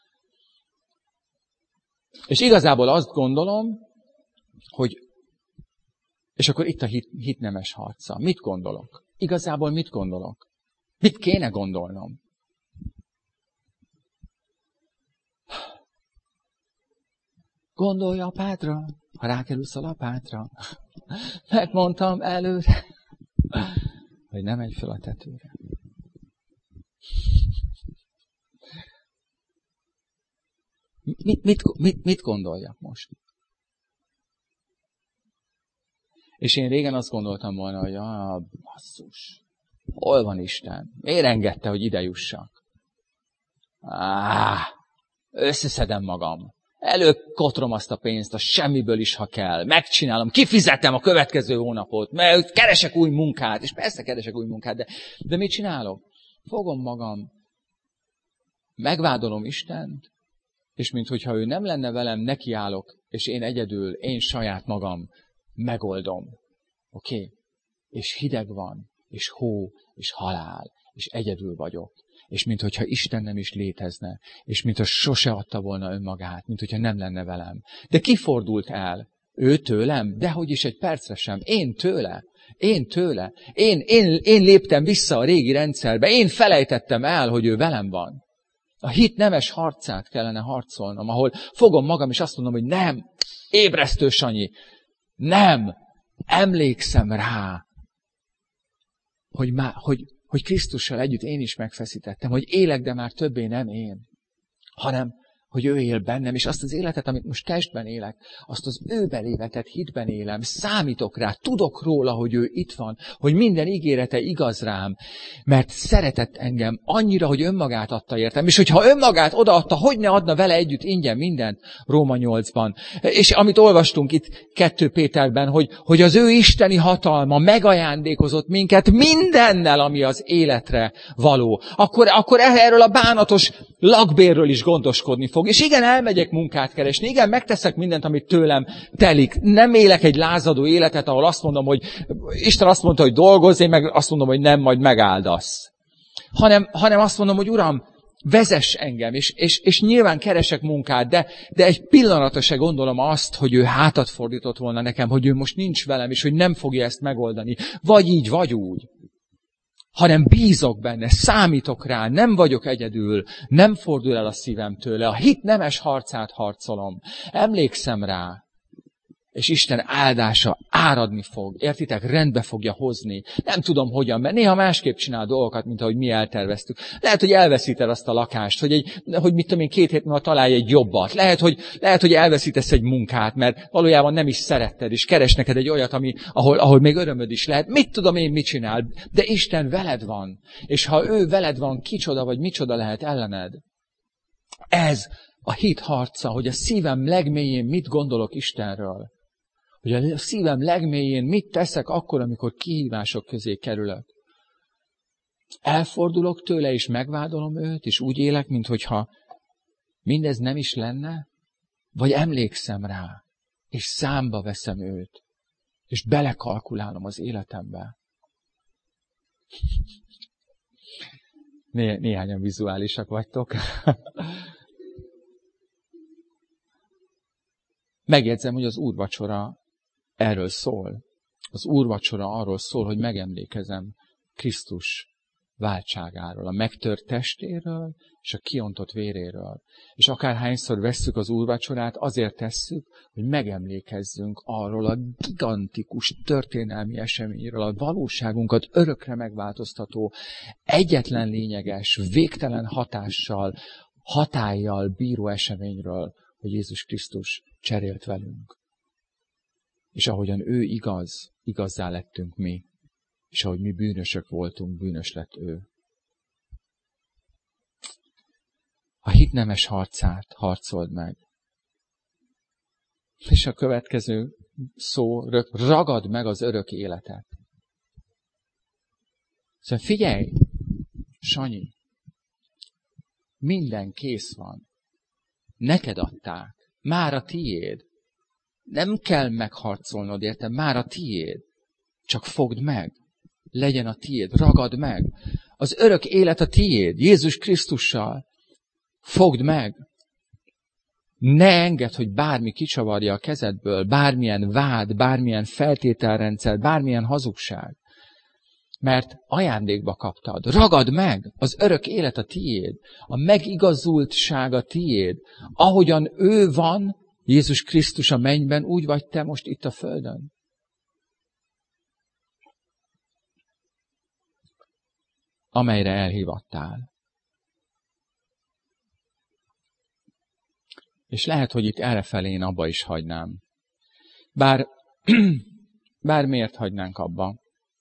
És igazából azt gondolom, hogy, és akkor itt a hitnemes harca. Mit gondolok? Igazából mit gondolok? Mit kéne gondolnom? Gondolj apádra, ha rákerülsz a lapátra. Megmondtam előre, hogy nem menj fel a tetőre. Mit gondoljak most? És én régen azt gondoltam volna, hogy basszus, hol van Isten? Miért engedte, hogy ide jussak? Összeszedem magam. Előkotrom azt a pénzt, a semmiből is, ha kell. Megcsinálom, kifizetem a következő hónapot, mert keresek új munkát, és persze keresek új munkát, de mit csinálok? Fogom magam, megvádolom Istent, és minthogyha ő nem lenne velem, nekiállok, és én egyedül, én saját magam megoldom. Oké? És hideg van, és hó, és halál, és egyedül vagyok. És minthogyha Isten nem is létezne, és mintha sose adta volna önmagát, minthogyha nem lenne velem. De ki fordult el? Ő tőlem? Dehogy is egy percre sem. Én tőle. Én léptem vissza a régi rendszerbe. Én felejtettem el, hogy ő velem van. A hit nemes harcát kellene harcolnom, ahol fogom magam, és azt mondom, hogy nem, ébresztő Sanyi, nem, emlékszem rá, hogy Krisztussal együtt én is megfeszítettem, hogy élek, de már többé nem én, hanem hogy ő él bennem, és azt az életet, amit most testben élek, azt az őben életet hitben élem, számítok rá, tudok róla, hogy ő itt van, hogy minden ígérete igaz rám, mert szeretett engem annyira, hogy önmagát adta értem, és hogyha önmagát odaadta, hogy ne adna vele együtt ingyen mindent Róma 8-ban. És amit olvastunk itt 2 Péterben, hogy az ő isteni hatalma megajándékozott minket mindennel, ami az életre való, akkor erről a bánatos lakbérről is gondoskodni fog. És igen, elmegyek munkát keresni, igen, megteszek mindent, amit tőlem telik. Nem élek egy lázadó életet, ahol azt mondom, hogy Isten azt mondta, hogy dolgozz, én meg azt mondom, hogy nem, majd megáldasz. Hanem azt mondom, hogy Uram, vezess engem, és nyilván keresek munkát, de egy pillanatra se gondolom azt, hogy ő hátat fordított volna nekem, hogy ő most nincs velem, és hogy nem fogja ezt megoldani. Vagy így, vagy úgy. Hanem bízok benne, számítok rá, nem vagyok egyedül, nem fordul el a szívem tőle, a hit nemes harcát harcolom, emlékszem rá, és Isten áldása áradni fog, értitek, rendbe fogja hozni. Nem tudom hogyan, mert néha másképp csinál dolgokat, mint ahogy mi elterveztük. Lehet, hogy elveszíted azt a lakást, hogy mit tudom én, 2 hét múlva találj egy jobbat. Lehet, hogy elveszítesz egy munkát, mert valójában nem is szeretted, és keres neked egy olyat, ahol még örömöd is lehet. Mit tudom én, mit csinál, de Isten veled van. És ha ő veled van, kicsoda vagy micsoda lehet ellened. Ez a hit harca, hogy a szívem legmélyén mit gondolok Istenről. Hogy a szívem legmélyén mit teszek akkor, amikor kihívások közé kerülök. Elfordulok tőle, és megvádolom őt, és úgy élek, minthogyha mindez nem is lenne, vagy emlékszem rá, és számba veszem őt, és belekalkulálom az életembe. Néhányan vizuálisak vagytok. Megjegyzem, hogy az úrvacsora erről szól. Az úrvacsora arról szól, hogy megemlékezem Krisztus váltságáról, a megtört testéről és a kiontott véréről. És akárhányszor vesszük az úrvacsorát, azért tesszük, hogy megemlékezzünk arról a gigantikus történelmi eseményről, a valóságunkat örökre megváltoztató, egyetlen lényeges, végtelen hatással, hatállyal bíró eseményről, hogy Jézus Krisztus cserélt velünk. És ahogyan ő igaz, igazzá lettünk mi. És ahogy mi bűnösök voltunk, bűnös lett ő. A hit nemes harcát harcold meg. És a következő szó, ragad meg az örök életet. Szóval figyelj, Sanyi, minden kész van. Neked adták. Már a tiéd. Nem kell megharcolnod, érted? Már a tiéd. Csak fogd meg. Legyen a tiéd. Ragad meg. Az örök élet a tiéd. Jézus Krisztussal. Fogd meg. Ne engedd, hogy bármi kicsavarja a kezedből. Bármilyen vád, bármilyen feltételrendszer, bármilyen hazugság. Mert ajándékba kaptad. Ragad meg. Az örök élet a tiéd. A megigazultság a tiéd. Ahogyan ő van, Jézus Krisztus a mennyben, úgy vagy te most itt a földön. Amelyre elhívattál. És lehet, hogy itt errefelé én abba is hagynám. Bár miért hagynánk abba?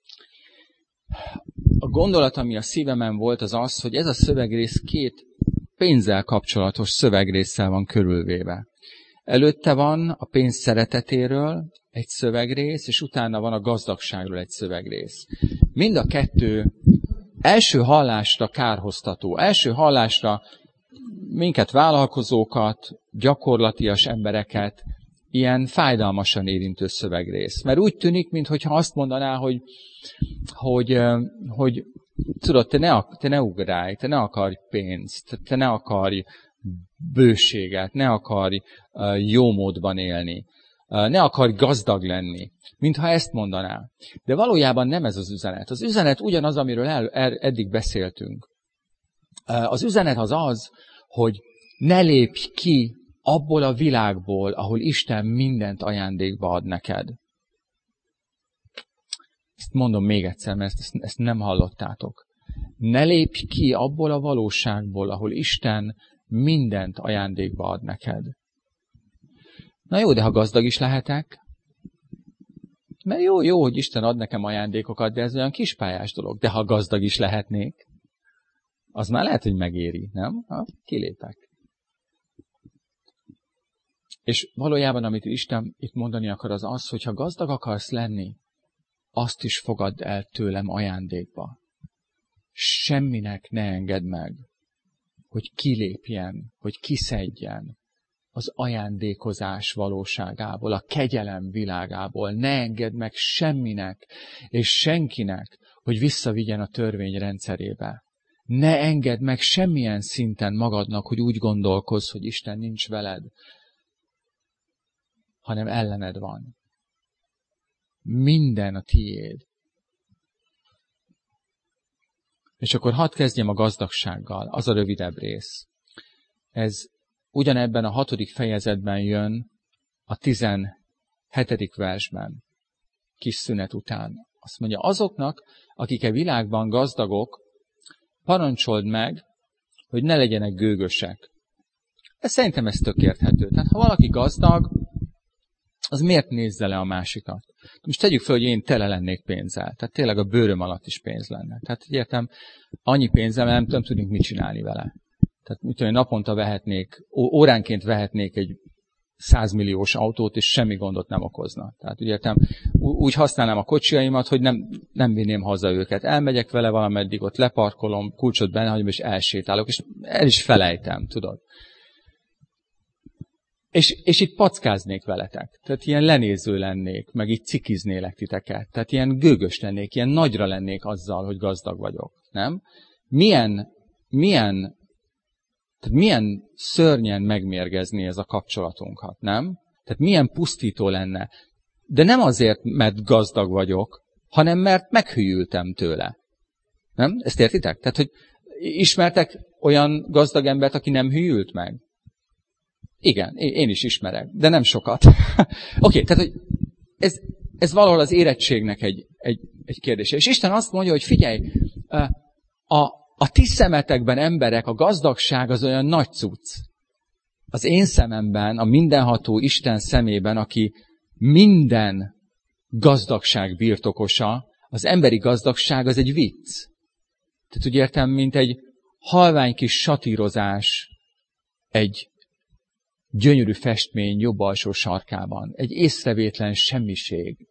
A gondolat, ami a szívemen volt, az az, hogy ez a szövegrész két pénzzel kapcsolatos szövegrésszel van körülvéve. Előtte van a pénz szeretetéről egy szövegrész, és utána van a gazdagságról egy szövegrész. Mind a kettő első hallásra kárhoztató. Első hallásra minket vállalkozókat, gyakorlatias embereket ilyen fájdalmasan érintő szövegrész. Mert úgy tűnik, mintha azt mondaná, hogy tudod, te ne ugrálj, te ne akarj pénzt, te ne akarj bőséget, ne akarj jó módban élni, ne akarj gazdag lenni, mintha ezt mondaná. De valójában nem ez az üzenet. Az üzenet ugyanaz, amiről eddig beszéltünk. Az üzenet az az, hogy ne lépj ki abból a világból, ahol Isten mindent ajándékba ad neked. Ezt mondom még egyszer, mert ezt nem hallottátok. Ne lépj ki abból a valóságból, ahol Isten mindent ajándékba ad neked. Na jó, de ha gazdag is lehetek, mert jó, hogy Isten ad nekem ajándékokat, de ez olyan kispályás dolog. De ha gazdag is lehetnék, az már lehet, hogy megéri, nem? Kilépek. És valójában, amit Isten itt mondani akar, az az, hogy ha gazdag akarsz lenni, azt is fogadd el tőlem ajándékba. Semminek ne engedd meg, hogy kilépjen, hogy kiszedjen az ajándékozás valóságából, a kegyelem világából. Ne engedd meg semminek és senkinek, hogy visszavigyen a törvény rendszerébe. Ne engedd meg semmilyen szinten magadnak, hogy úgy gondolkozz, hogy Isten nincs veled, hanem ellened van. Minden a tiéd. És akkor hadd kezdjem a gazdagsággal, az a rövidebb rész. Ez ugyanebben a 6. fejezetben jön a 17. versben, kis szünet után. Azt mondja, azoknak, akik a világban gazdagok, parancsold meg, hogy ne legyenek gőgösek. Szerintem ez tök érthető. Tehát ha valaki gazdag, az miért nézze le a másikat? Most tegyük fel, hogy én tele lennék pénzzel. Tehát tényleg a bőröm alatt is pénz lenne. Tehát értem, annyi pénzzel nem tudnék mit csinálni vele. Tehát mit tudom, naponta vehetnék, óránként vehetnék egy 100 milliós autót, és semmi gondot nem okozna. Tehát ugye úgy használnám a kocsiaimat, hogy nem vinném haza őket. Elmegyek vele valameddig, ott leparkolom, kulcsot bennehagyom, és elsétálok, és el is felejtem, tudod. És itt packáznék veletek. Tehát ilyen lenéző lennék, meg itt cikiznélek titeket. Tehát ilyen gőgös lennék, ilyen nagyra lennék azzal, hogy gazdag vagyok. Nem? Milyen szörnyen megmérgezni ez a kapcsolatunkat, nem? Tehát milyen pusztító lenne. De nem azért, mert gazdag vagyok, hanem mert meghűltem tőle. Nem? Ezt értitek? Tehát, hogy ismertek olyan gazdag embert, aki nem hűlt meg? Igen, én is ismerek, de nem sokat. Oké, tehát, hogy ez valahol az érettségnek egy kérdése. És Isten azt mondja, hogy figyelj, a ti szemetekben emberek, a gazdagság az olyan nagy cucc. Az én szememben, a mindenható Isten szemében, aki minden gazdagság birtokosa, az emberi gazdagság az egy vicc. Tehát úgy értem, mint egy halvány kis satírozás egy gyönyörű festmény jobb alsó sarkában. Egy észrevétlen semmiség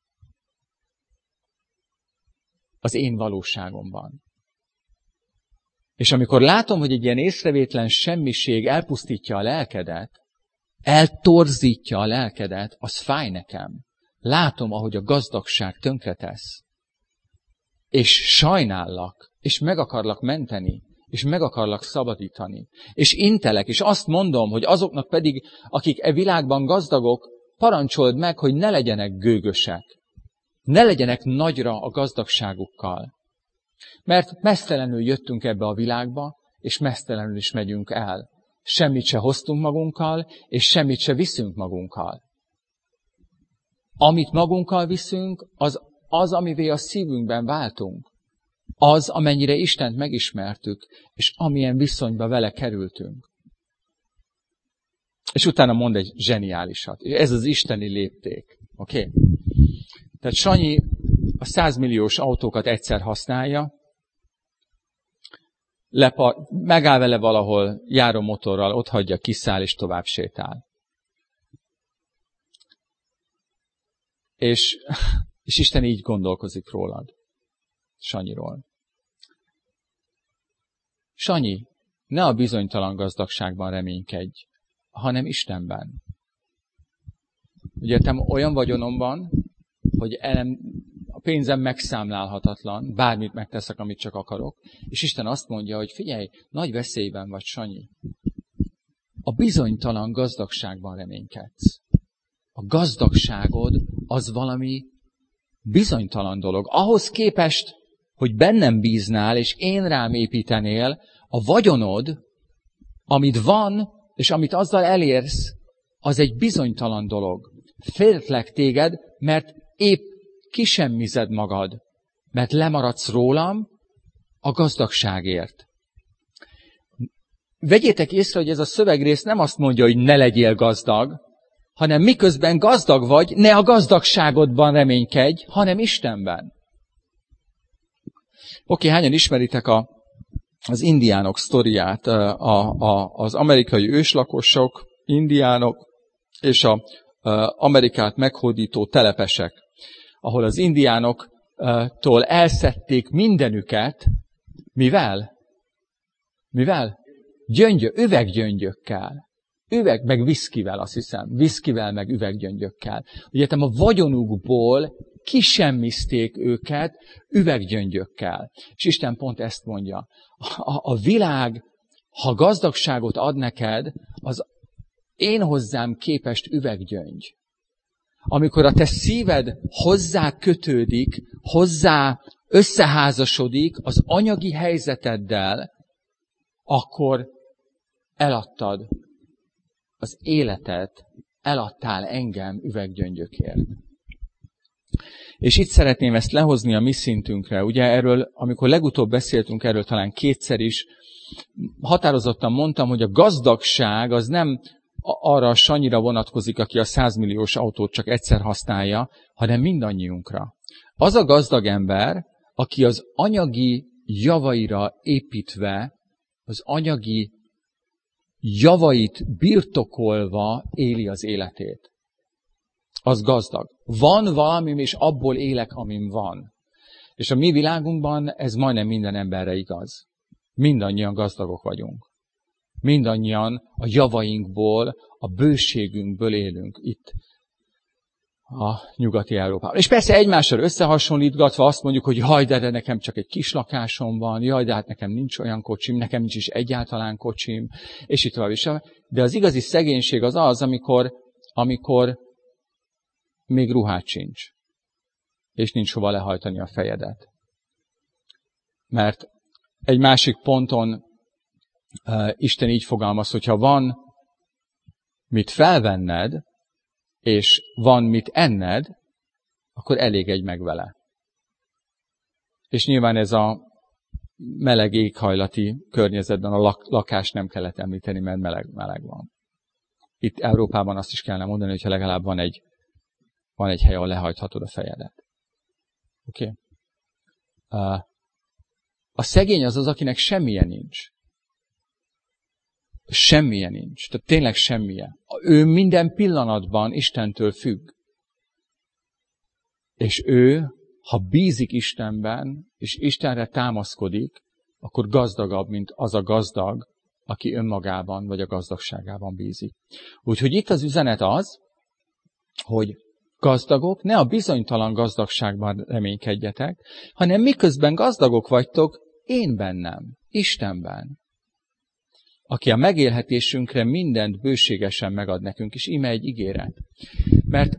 az én valóságomban. És amikor látom, hogy egy ilyen észrevétlen semmiség elpusztítja a lelkedet, eltorzítja a lelkedet, az fáj nekem. Látom, ahogy a gazdagság tönkretesz. És sajnállak, és meg akarlak menteni, és meg akarlak szabadítani. És intelek, és azt mondom, hogy azoknak pedig, akik e világban gazdagok, parancsold meg, hogy ne legyenek gőgösek. Ne legyenek nagyra a gazdagságukkal. Mert meztelenül jöttünk ebbe a világba, és meztelenül is megyünk el. Semmit se hoztunk magunkkal, és semmit se viszünk magunkkal. Amit magunkkal viszünk, az, amivé a szívünkben váltunk. Az, amennyire Istent megismertük, és amilyen viszonyba vele kerültünk. És utána mond egy zseniálisat. Ez az isteni lépték. Oké? Tehát Sanyi a 100 milliós autókat egyszer használja, megáll vele valahol, járó motorral, ott hagyja, kiszáll és tovább sétál. És Isten így gondolkozik rólad, Sanyiról. Sanyi, ne a bizonytalan gazdagságban reménykedj, hanem Istenben. Ugye olyan vagyonom van, hogy a pénzem megszámlálhatatlan, bármit megteszek, amit csak akarok, és Isten azt mondja, hogy figyelj, nagy veszélyben vagy, Sanyi. A bizonytalan gazdagságban reménykedsz. A gazdagságod az valami bizonytalan dolog. Ahhoz képest, hogy bennem bíznál, és én rám építenél, a vagyonod, amit van, és amit azzal elérsz, az egy bizonytalan dolog. Féltlek téged, mert épp kisemmized magad, mert lemaradsz rólam a gazdagságért. Vegyétek észre, hogy ez a szövegrész nem azt mondja, hogy ne legyél gazdag, hanem miközben gazdag vagy, ne a gazdagságodban reménykedj, hanem Istenben. Oké, hányan ismeritek az indiánok sztoriát, az amerikai őslakosok, indiánok és az Amerikát meghódító telepesek, ahol az indiánoktól elszedték mindenüket, mivel? Üveggyöngyökkel. Meg viszkivel, azt hiszem. Viszkivel, meg üveggyöngyökkel. Ugye a vagyonukból kisemmizték őket üveggyöngyökkel. És Isten pont ezt mondja. A világ, ha gazdagságot ad neked, az én hozzám képest üveggyöngy. Amikor a te szíved hozzá kötődik, hozzá összeházasodik az anyagi helyzeteddel, akkor eladtad az életet, eladtál engem üveggyöngyökért. És itt szeretném ezt lehozni a mi szintünkre. Ugye erről, amikor legutóbb beszéltünk erről talán kétszer is, határozottan mondtam, hogy a gazdagság az nem arra a Sanyira vonatkozik, aki a 100 milliós autót csak egyszer használja, hanem mindannyiunkra. Az a gazdag ember, aki az anyagi javaira építve, az anyagi javait birtokolva éli az életét. Az gazdag. Van valamim, és abból élek, amim van. És a mi világunkban ez majdnem minden emberre igaz. Mindannyian gazdagok vagyunk. Mindannyian a javainkból, a bőségünkből élünk itt a nyugati Európában. És persze egymással összehasonlítgatva azt mondjuk, hogy jaj, de nekem csak egy kis lakásom van, jaj, de hát nekem nincs olyan kocsim, nekem nincs is egyáltalán kocsim, és itt tovább is. De az igazi szegénység az, amikor még ruhát sincs, és nincs hova lehajtani a fejedet. Mert egy másik ponton Isten így fogalmaz, hogyha van mit felvenned, és van mit enned, akkor elégedj meg vele. És nyilván ez a meleg éghajlati környezetben a lakást nem kellett említeni, mert meleg van. Itt Európában azt is kellene mondani, hogyha legalább van egy hely, ahol lehajthatod a fejedet. Oké? A szegény az, akinek semmilyen nincs. Semmilyen nincs. Tehát tényleg semmilyen. Ő minden pillanatban Istentől függ. És ő, ha bízik Istenben, és Istenre támaszkodik, akkor gazdagabb, mint az a gazdag, aki önmagában vagy a gazdagságában bízik. Úgyhogy itt az üzenet az, hogy gazdagok, ne a bizonytalan gazdagságban reménykedjetek, hanem miközben gazdagok vagytok, én bennem, Istenben, aki a megélhetésünkre mindent bőségesen megad nekünk, és íme egy ígéret. Mert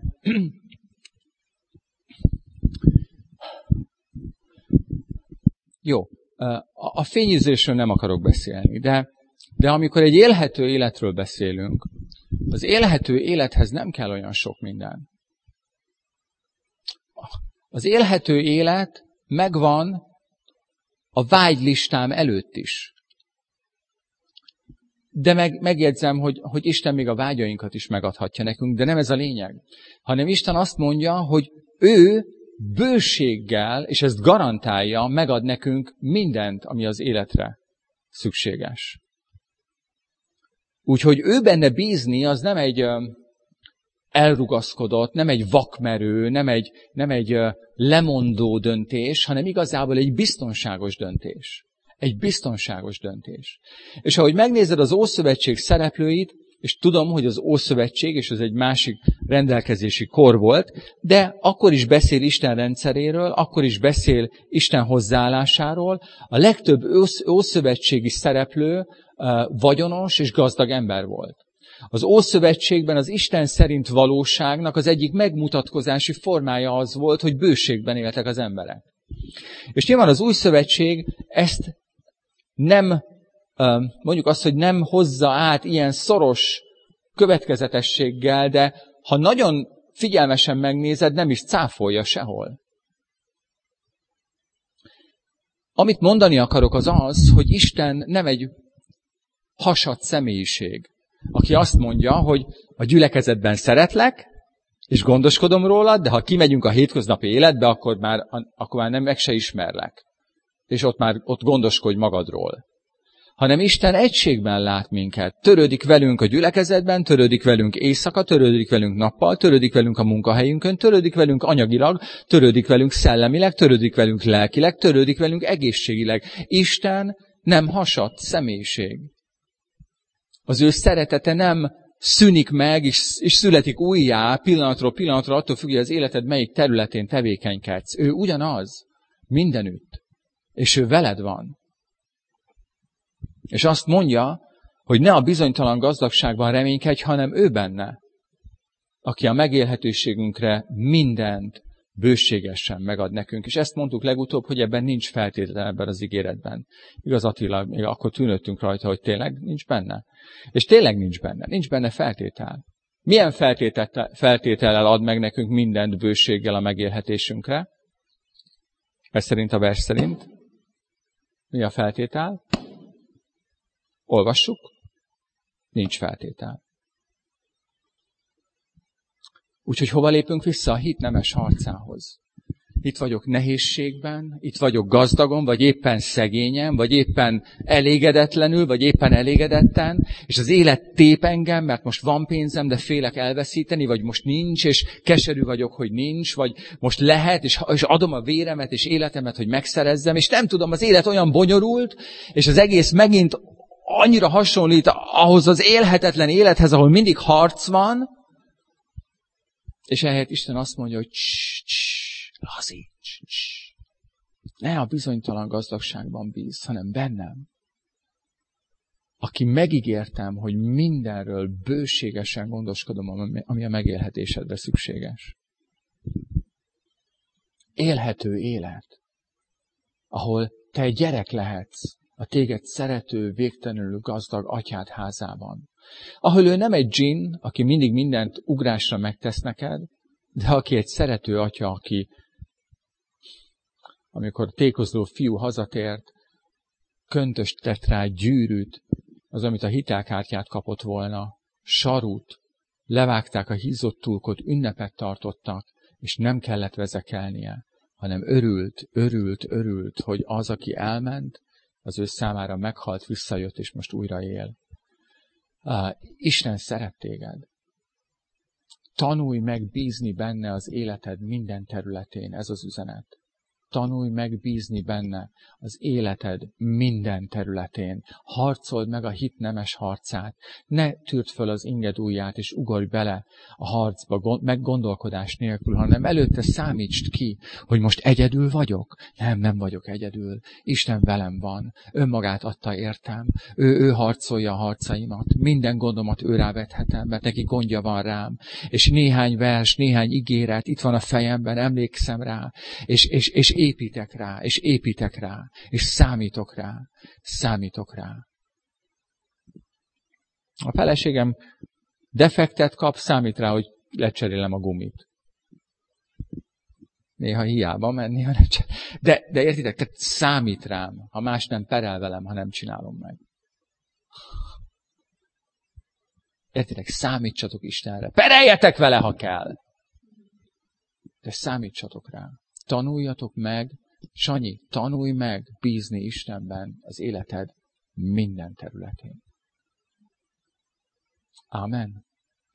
jó, a fényűzésről nem akarok beszélni, de amikor egy élhető életről beszélünk, az élhető élethez nem kell olyan sok minden. Az élhető élet megvan a vágylistám előtt is. De megjegyzem, hogy Isten még a vágyainkat is megadhatja nekünk, de nem ez a lényeg. Hanem Isten azt mondja, hogy ő bőséggel, és ezt garantálja, megad nekünk mindent, ami az életre szükséges. Úgyhogy ő benne bízni, az nem egy elrugaszkodott, nem egy vakmerő, nem egy lemondó döntés, hanem igazából egy biztonságos döntés. Egy biztonságos döntés. És ahogy megnézed az Ószövetség szereplőit, és tudom, hogy az Ószövetség, és ez egy másik rendelkezési kor volt, de akkor is beszél Isten rendszeréről, akkor is beszél Isten hozzáállásáról. A legtöbb ószövetségi szereplő vagyonos és gazdag ember volt. Az Ószövetségben az Isten szerint valóságnak az egyik megmutatkozási formája az volt, hogy bőségben éltek az emberek. És nyilván az Új Szövetség ezt nem, mondjuk azt, hogy nem hozza át ilyen szoros következetességgel, de ha nagyon figyelmesen megnézed, nem is cáfolja sehol. Amit mondani akarok az, hogy Isten nem egy hasadt személyiség, aki azt mondja, hogy a gyülekezetben szeretlek, és gondoskodom rólad, de ha kimegyünk a hétköznapi életbe, akkor már nem meg se ismerlek. És ott gondoskodj magadról. Hanem Isten egységben lát minket. Törődik velünk a gyülekezetben, törődik velünk éjszaka, törődik velünk nappal, törődik velünk a munkahelyünkön, törődik velünk anyagilag, törődik velünk szellemileg, törődik velünk lelkileg, törődik velünk egészségileg. Isten nem hasadt személyiség. Az ő szeretete nem szűnik meg, és születik újjá pillanatról pillanatra, attól függ, hogy az életed melyik területén tevékenykedsz. Ő ugyanaz, mindenütt. És ő veled van. És azt mondja, hogy ne a bizonytalan gazdagságban reménykedj, hanem ő benne, aki a megélhetőségünkre mindent bőségesen megad nekünk. És ezt mondtuk legutóbb, hogy ebben nincs feltétel ebben az ígéretben. Igaz, Attila, még akkor tűnődtünk rajta, hogy tényleg nincs benne. És tényleg nincs benne feltétel. Milyen feltétellel ad meg nekünk mindent bőséggel a megélhetésünkre? Ez szerint a vers szerint. Mi a feltétel? Olvassuk. Nincs feltétel. Úgyhogy hova lépünk vissza? A hit nemes harcához. itt vagyok nehézségben, itt vagyok gazdagon, vagy éppen szegényen, vagy éppen elégedetlenül, vagy éppen elégedetten, és az élet tép engem, mert most van pénzem, de félek elveszíteni, vagy most nincs, és keserű vagyok, hogy nincs, vagy most lehet, és adom a véremet és életemet, hogy megszerezzem, és nem tudom, az élet olyan bonyolult, és az egész megint annyira hasonlít ahhoz az élhetetlen élethez, ahol mindig harc van, és ehelyett Isten azt mondja, hogy lazíts. Ne a bizonytalan gazdagságban bízz, hanem bennem. Aki megígértem, hogy mindenről bőségesen gondoskodom, ami a megélhetésedre szükséges. Élhető élet, ahol te egy gyerek lehetsz a téged szerető, végtelenül gazdag atyád házában. Ahol ő nem egy dzsinn, aki mindig mindent ugrásra megtesz neked, de aki egy szerető atya, aki, amikor tékozló fiú hazatért, köntöst tett rá, gyűrűt, az, amit a hitelkártyát kapott volna, sarút, levágták a hízott tulkot, ünnepet tartottak, és nem kellett vezekelnie, hanem örült, hogy az, aki elment, az ő számára meghalt, visszajött, és most újra él. Isten szeret téged. Tanulj meg bízni benne az életed minden területén, ez az üzenet. Tanulj meg bízni benne az életed minden területén. Harcold meg a hit nemes harcát. Ne tűrd föl az inged ujját, és ugorj bele a harcba meggondolkodás nélkül, hanem előtte számítsd ki, hogy most egyedül vagyok. Nem vagyok egyedül. Isten velem van. Önmagát adta értem. Ő harcolja a harcaimat. Minden gondomat ő rávethetem, mert neki gondja van rám. És néhány vers, néhány ígéret itt van a fejemben, emlékszem rá, és építek rá, és számítok rá. A feleségem defektet kap, számít rá, hogy lecserélem a gumit. Néha hiába, mert néha nem de értitek, tehát számít rám, ha más nem perel velem, ha nem csinálom meg. Értitek, számítsatok Istenre. Pereljetek vele, ha kell. De számítsatok rá. Tanuljatok meg, Sanyi, tanulj meg bízni Istenben az életed minden területén. Ámen.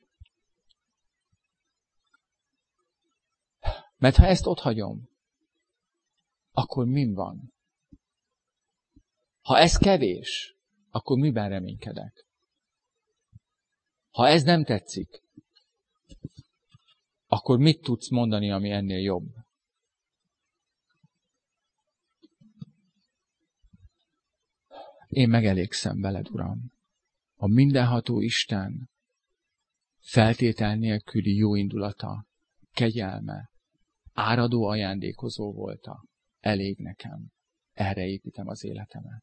Mert ha ezt otthagyom, akkor min van? Ha ez kevés, akkor miben reménykedek? Ha ez nem tetszik, akkor mit tudsz mondani, ami ennél jobb? Én megelégszem veled, Uram. A mindenható Isten feltétel nélküli jó indulata, kegyelme, áradó ajándékozó volta. Elég nekem. Erre építem az életemet.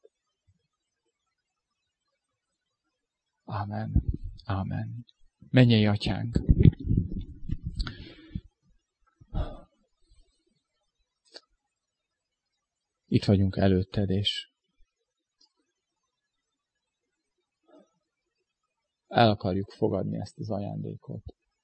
Ámen. Ámen. Mennyei Atyánk! Itt vagyunk előtted, és el akarjuk fogadni ezt az ajándékot.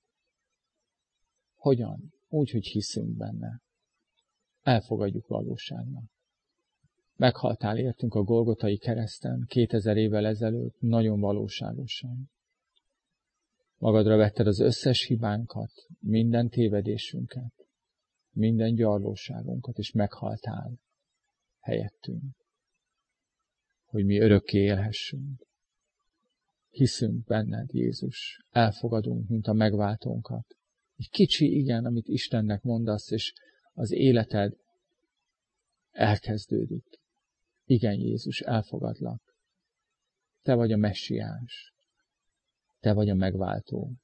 Hogyan? Úgy, hogy hiszünk benne. Elfogadjuk valóságnak. Meghaltál értünk a Golgotai kereszten 2000 évvel ezelőtt, nagyon valóságosan. Magadra vetted az összes hibánkat, minden tévedésünket, minden gyarlóságunkat, és meghaltál helyettünk, hogy mi örökké élhessünk. Hiszünk benned, Jézus, elfogadunk, mint a megváltónkat. Egy kicsi igen, amit Istennek mondasz, és az életed elkezdődik. Igen, Jézus, elfogadlak. Te vagy a messiás. Te vagy a megváltó.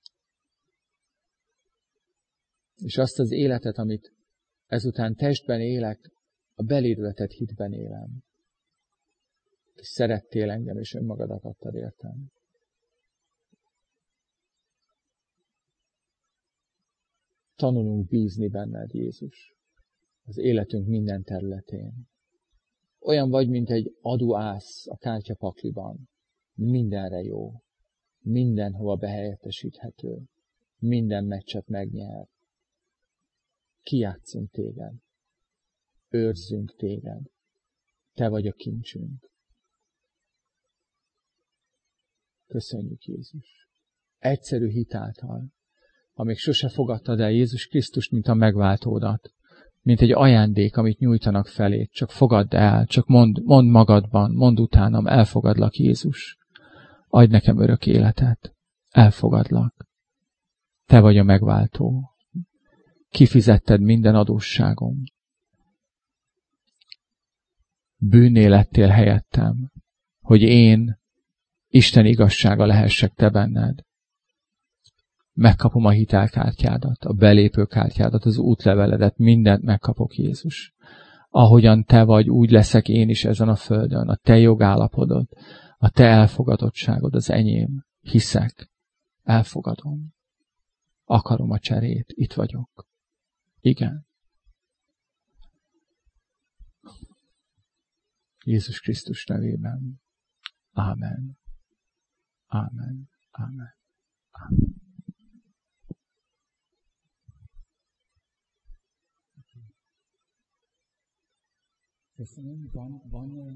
És azt az életet, amit ezután testben élek, a beléd vetett hitben élem. És szerettél engem, és önmagadat adtad értem. Tanulunk bízni benned, Jézus, az életünk minden területén. Olyan vagy, mint egy aduász a kártyapakliban. Mindenre jó. Mindenhova behelyettesíthető. Minden meccset megnyer. kijátszunk téged. Őrzünk téged. Te vagy a kincsünk. Köszönjük, Jézus. Egyszerű hitáltal, amíg sose fogadtad el Jézus Krisztust, mint a megváltódat, mint egy ajándék, amit nyújtanak felét. Csak fogadd el, csak mondd magadban, mondd utánam, elfogadlak, Jézus. Adj nekem örök életet. Elfogadlak. Te vagy a megváltó. Kifizetted minden adósságom. Bűnné lettél helyettem, hogy én Isten igazsága lehessek te benned. Megkapom a hitelkártyádat, a belépőkártyádat, az útleveledet, mindent megkapok, Jézus. Ahogyan te vagy, úgy leszek én is ezen a földön. A te jogállapodod, a te elfogadottságod az enyém. Hiszek, elfogadom. Akarom a cserét, itt vagyok. Igen. Jézus Krisztus nevében. Ámen. Ámen. Ámen. Ámen. Köszönöm, van